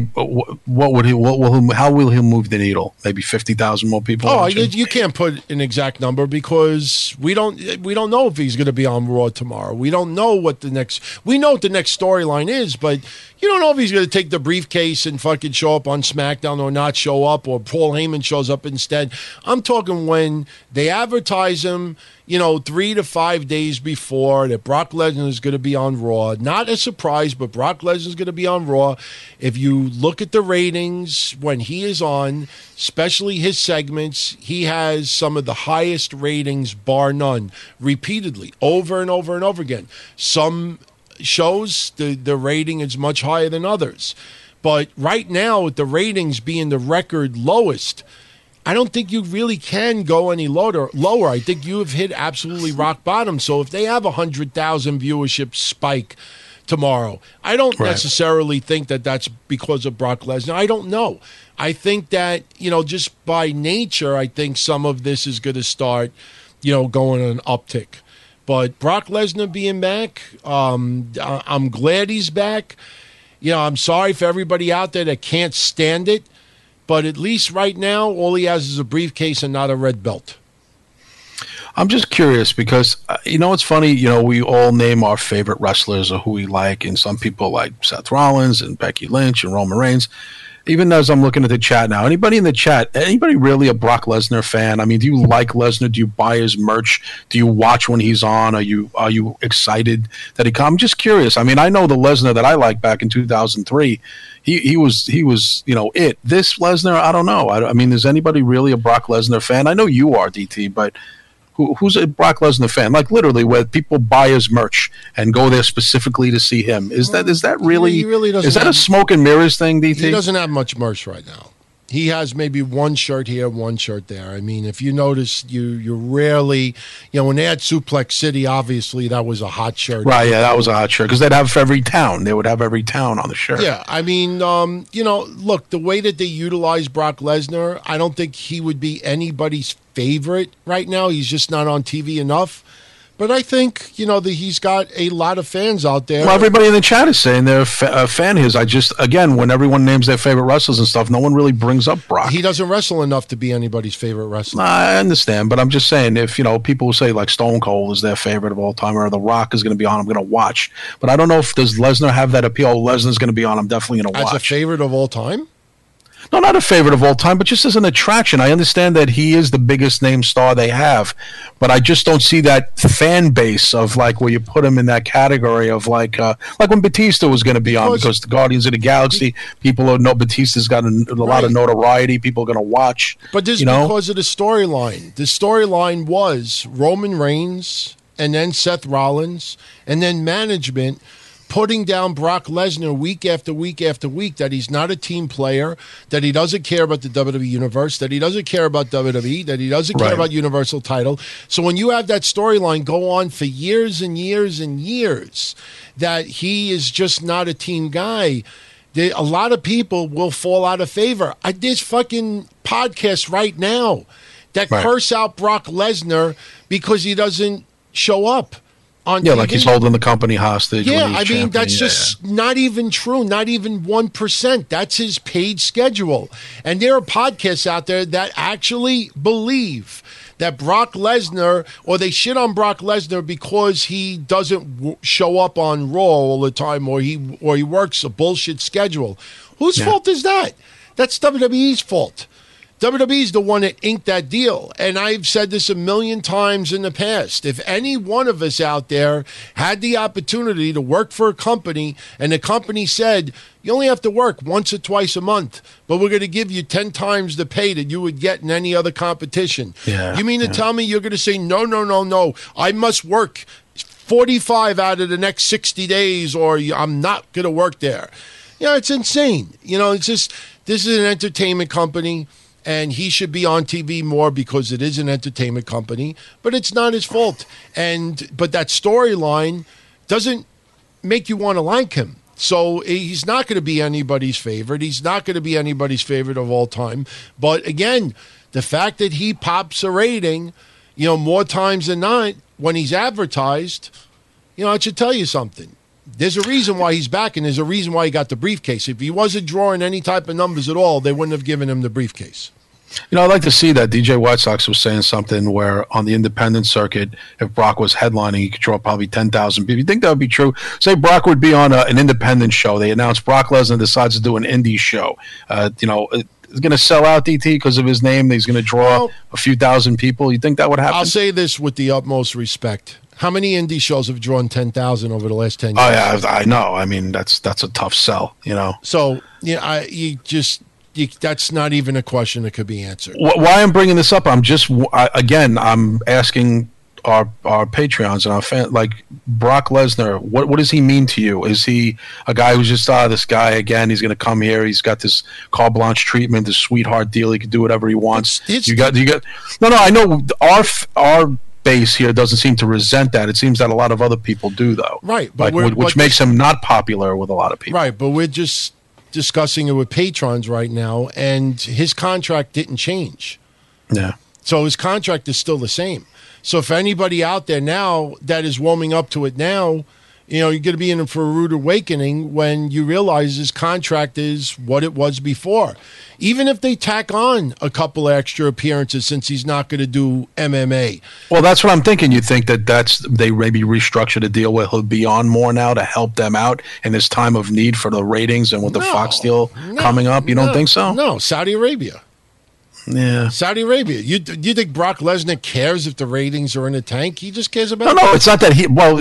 how will he move the needle? Maybe 50,000 more people. Oh, you can't put an exact number because we don't know if he's going to be on Raw tomorrow. We don't know what the next storyline is, but you don't know if he's going to take the briefcase and fucking show up on SmackDown or not show up, or Paul Heyman shows up instead. I'm talking when they advertise him, 3 to 5 days before that Brock Lesnar is going to be on Raw. Not a surprise, but Brock Lesnar is going to be on Raw. If you look at the ratings when he is on, especially his segments, he has some of the highest ratings, bar none, repeatedly, over and over and over again. Some shows, the rating is much higher than others. But right now, with the ratings being the record lowest, I don't think you really can go any lower. I think you have hit absolutely rock bottom. So if they have 100,000 viewership spike tomorrow, I don't necessarily think that that's because of Brock Lesnar. I don't know. I think that, just by nature, I think some of this is going to start, going on an uptick. But Brock Lesnar being back, I'm glad he's back. I'm sorry for everybody out there that can't stand it. But at least right now, all he has is a briefcase and not a red belt. I'm just curious because, it's funny, we all name our favorite wrestlers or who we like, and some people like Seth Rollins and Becky Lynch and Roman Reigns. Even as I'm looking at the chat now, anybody in the chat, anybody really a Brock Lesnar fan? I mean, do you like Lesnar? Do you buy his merch? Do you watch when he's on? Are you excited that he comes? I'm just curious. I mean, I know the Lesnar that I liked back in 2003. He was it. This Lesnar, I don't know. I mean, is anybody really a Brock Lesnar fan? I know you are, DT, but who's a Brock Lesnar fan? Like literally, where people buy his merch and go there specifically to see him. Is that really? He really doesn't. Is that a smoke and mirrors thing, DT? He doesn't have much merch right now. He has maybe one shirt here, one shirt there. I mean, if you notice, you rarely, when they had Suplex City, obviously that was a hot shirt. Right, yeah, that was a hot shirt because they'd have every town. They would have every town on the shirt. Yeah, I mean, look, the way that they utilize Brock Lesnar, I don't think he would be anybody's favorite right now. He's just not on TV enough. But I think, that he's got a lot of fans out there. Well, everybody in the chat is saying they're a fan of his. Again, when everyone names their favorite wrestlers and stuff, no one really brings up Brock. He doesn't wrestle enough to be anybody's favorite wrestler. I understand, but I'm just saying, if, people will say like Stone Cold is their favorite of all time, or The Rock is going to be on, I'm going to watch. But I don't know if does Lesnar have that appeal. Lesnar's going to be on, I'm definitely going to watch. As a favorite of all time? No, not a favorite of all time, but just as an attraction. I understand that he is the biggest name star they have, but I just don't see that fan base of like where you put him in that category of like when Batista was going to be on because the Guardians of the Galaxy, people know Batista's got a lot of notoriety. People are going to watch. But this is because of the storyline. The storyline was Roman Reigns and then Seth Rollins and then management putting down Brock Lesnar week after week after week that he's not a team player, that he doesn't care about the WWE Universe, that he doesn't care about WWE, that he doesn't care about Universal title. So when you have that storyline go on for years and years and years, that he is just not a team guy, a lot of people will fall out of favor. There's fucking podcasts right now that Right. curse out Brock Lesnar because he doesn't show up on TV. Like he's holding the company hostage. Yeah, when he's I mean, champion. that's just not even true. Not even 1%. That's his paid schedule. And there are podcasts out there that actually believe that Brock Lesnar, or they shit on Brock Lesnar because he doesn't show up on Raw all the time, or he works a bullshit schedule. Whose fault is that? That's WWE's fault. WWE's the one that inked that deal. And I've said this a million times in the past. If any one of us out there had the opportunity to work for a company and the company said, you only have to work once or twice a month, but we're going to give you 10 times the pay that you would get in any other competition. Yeah, You mean to tell me you're going to say, no, I must work 45 out of the next 60 days or I'm not going to work there? It's insane. It's just, this is an entertainment company. And he should be on TV more because it is an entertainment company, but it's not his fault. But that storyline doesn't make you want to like him. So he's not going to be anybody's favorite. He's not going to be anybody's favorite of all time. But again, the fact that he pops a rating, more times than not when he's advertised, it should tell you something. There's a reason why he's back, and there's a reason why he got the briefcase. If he wasn't drawing any type of numbers at all, they wouldn't have given him the briefcase. I'd like to see that. DJ White Sox was saying something where on the independent circuit, if Brock was headlining, he could draw probably 10,000 people. You think that would be true? Say Brock would be on an independent show. They announce Brock Lesnar decides to do an indie show. It's going to sell out, DT, because of his name. He's going to draw a few thousand people. You think that would happen? I'll say this with the utmost respect. How many indie shows have drawn 10,000 over the last 10 years? Oh, yeah, I know. I mean, that's a tough sell, So, that's not even a question that could be answered. Why I'm bringing this up, I'm asking our Patreons and our fans, like Brock Lesnar, what does he mean to you? Is he a guy who's just, this guy, again, he's going to come here, he's got this carte blanche treatment, this sweetheart deal, he can do whatever he wants. I know our base here doesn't seem to resent that. It seems that a lot of other people do, though. Right. Which makes him not popular with a lot of people. Right, but we're just discussing it with patrons right now, and his contract didn't change. Yeah. So his contract is still the same. So if anybody out there now that is warming up to it now, you're going to be in for a rude awakening when you realize his contract is what it was before. Even if they tack on a couple extra appearances since he's not going to do MMA. Well, that's what I'm thinking. You think they maybe restructured a deal where he'll be on more now to help them out in this time of need for the ratings and with the Fox deal coming up? You don't think so? No, Saudi Arabia. Yeah, Saudi Arabia. You think Brock Lesnar cares if the ratings are in the tank? He just cares about. No, it's not that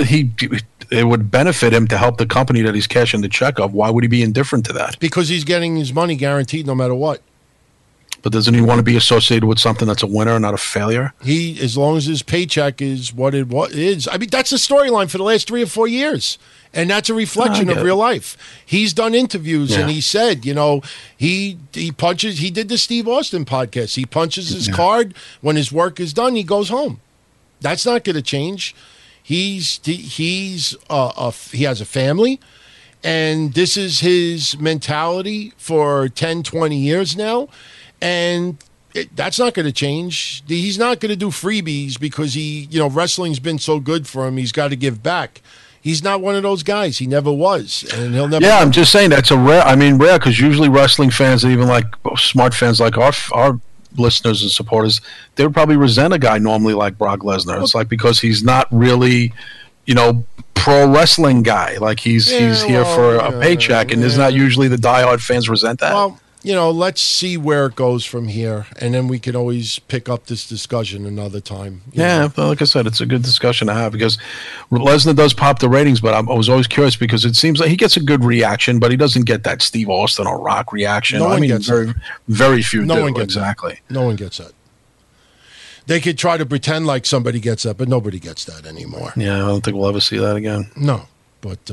it would benefit him to help the company that he's cashing the check of. Why would he be indifferent to that? Because he's getting his money guaranteed no matter what. But doesn't he want to be associated with something that's a winner, not a failure? As long as his paycheck is what it is. I mean, that's the storyline for the last 3 or 4 years. And that's a reflection of real life. He's done interviews and he said, he punches. He did the Steve Austin podcast. He punches his card. When his work is done, he goes home. That's not going to change. He has a family, and this is his mentality for 10, 20 years now. And that's not going to change. He's not going to do freebies because wrestling's been so good for him. He's got to give back. He's not one of those guys. He never was, and he'll never. Yeah, I'm just saying that's rare because usually wrestling fans, and even like smart fans like our listeners and supporters, they would probably resent a guy normally like Brock Lesnar. It's like because he's not really, pro wrestling guy. Like he's here for a paycheck, and isn't that usually the diehard fans resent that? Well, let's see where it goes from here, and then we can always pick up this discussion another time. Well, like I said, it's a good discussion to have because Lesnar does pop the ratings, but I was always curious because it seems like he gets a good reaction, but he doesn't get that Steve Austin or Rock reaction. No one gets very few no do. One gets exactly. That. No one gets that. They could try to pretend like somebody gets that, but nobody gets that anymore. Yeah, I don't think we'll ever see that again. No, but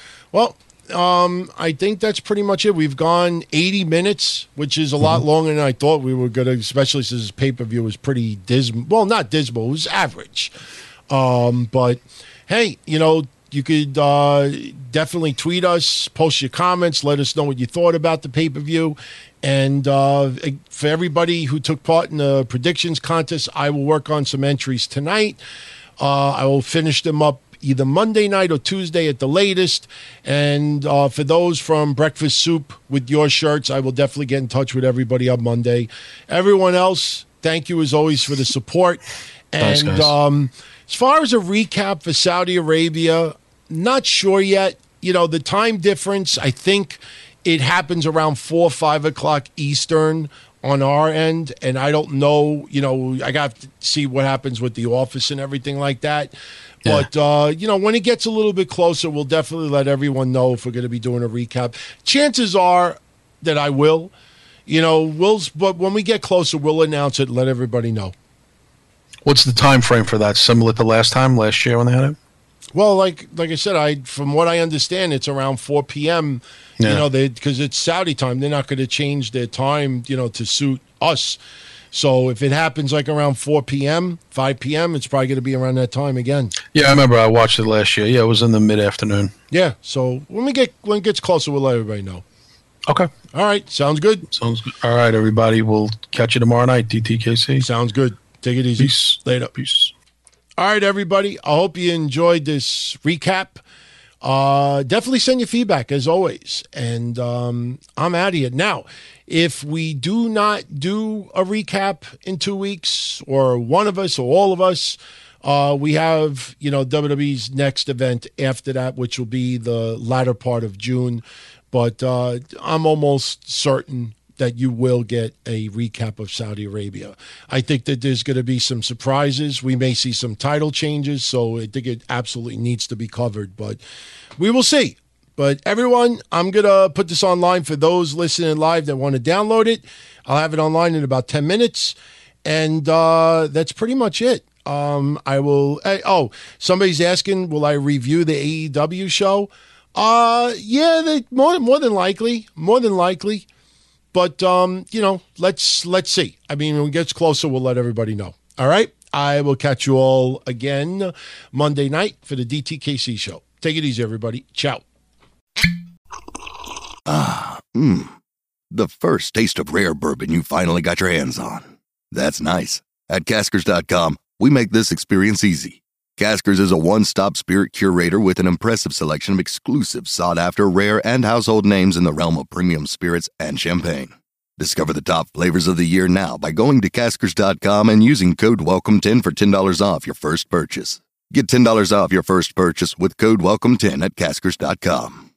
I think that's pretty much it. We've gone 80 minutes, which is a lot longer than I thought we were going to, especially since this pay-per-view was pretty dismal. Well, not dismal. It was average. But, hey, you could definitely tweet us, post your comments, let us know what you thought about the pay-per-view. And for everybody who took part in the predictions contest, I will work on some entries tonight. I will finish them up either Monday night or Tuesday at the latest. And for those from Breakfast Soup with your shirts, I will definitely get in touch with everybody on Monday. Everyone else, thank you as always for the support. And Thanks, guys. As far as a recap for Saudi Arabia, not sure yet. You know, the time difference, I think it happens around 4 or 5 o'clock Eastern on our end. And I don't know, you know, I got to see what happens with the office and everything like that. Yeah. But, you know, when it gets a little bit closer, we'll definitely let everyone know if we're going to be doing a recap. Chances are that I will. You know, but when we get closer, we'll announce it and let everybody know. What's the time frame for that? Similar to last year when they had it? Well, like I said, from what I understand, it's around 4 p.m., Yeah. you know, because it's Saudi time. They're not going to change their time, you know, to suit us. So if it happens like around 4 p.m., 5 p.m., it's probably going to be around that time again. Yeah, I remember I watched it last year. Yeah, it was in the mid-afternoon. Yeah, so when it gets closer, we'll let everybody know. Okay. All right, sounds good. Sounds good. All right, everybody. We'll catch you tomorrow night, DTKC. Sounds good. Take it easy. Peace. Later. Peace. All right, everybody. I hope you enjoyed this recap. Definitely send your feedback, as always. And I'm out of here. Now, if we do not do a recap in 2 weeks, or one of us or all of us, we have, you know, WWE's next event after that, which will be the latter part of June. But I'm almost certain that you will get a recap of Saudi Arabia. I think that there's going to be some surprises. We may see some title changes, so I think it absolutely needs to be covered, but we will see. But everyone, I'm going to put this online for those listening live that want to download it. I'll have it online in about 10 minutes, and that's pretty much it. Somebody's asking, will I review the AEW show? Yeah, more than likely. But, you know, let's see. I mean, when it gets closer, we'll let everybody know. All right? I will catch you all again Monday night for the DTKC show. Take it easy, everybody. Ciao. The first taste of rare bourbon you finally got your hands on. That's nice. At Caskers.com, we make this experience easy. Caskers is a one-stop spirit curator with an impressive selection of exclusive, sought-after, rare, and household names in the realm of premium spirits and champagne. Discover the top flavors of the year now by going to Caskers.com and using code WELCOME10 for $10 off your first purchase. Get $10 off your first purchase with code WELCOME10 at Caskers.com.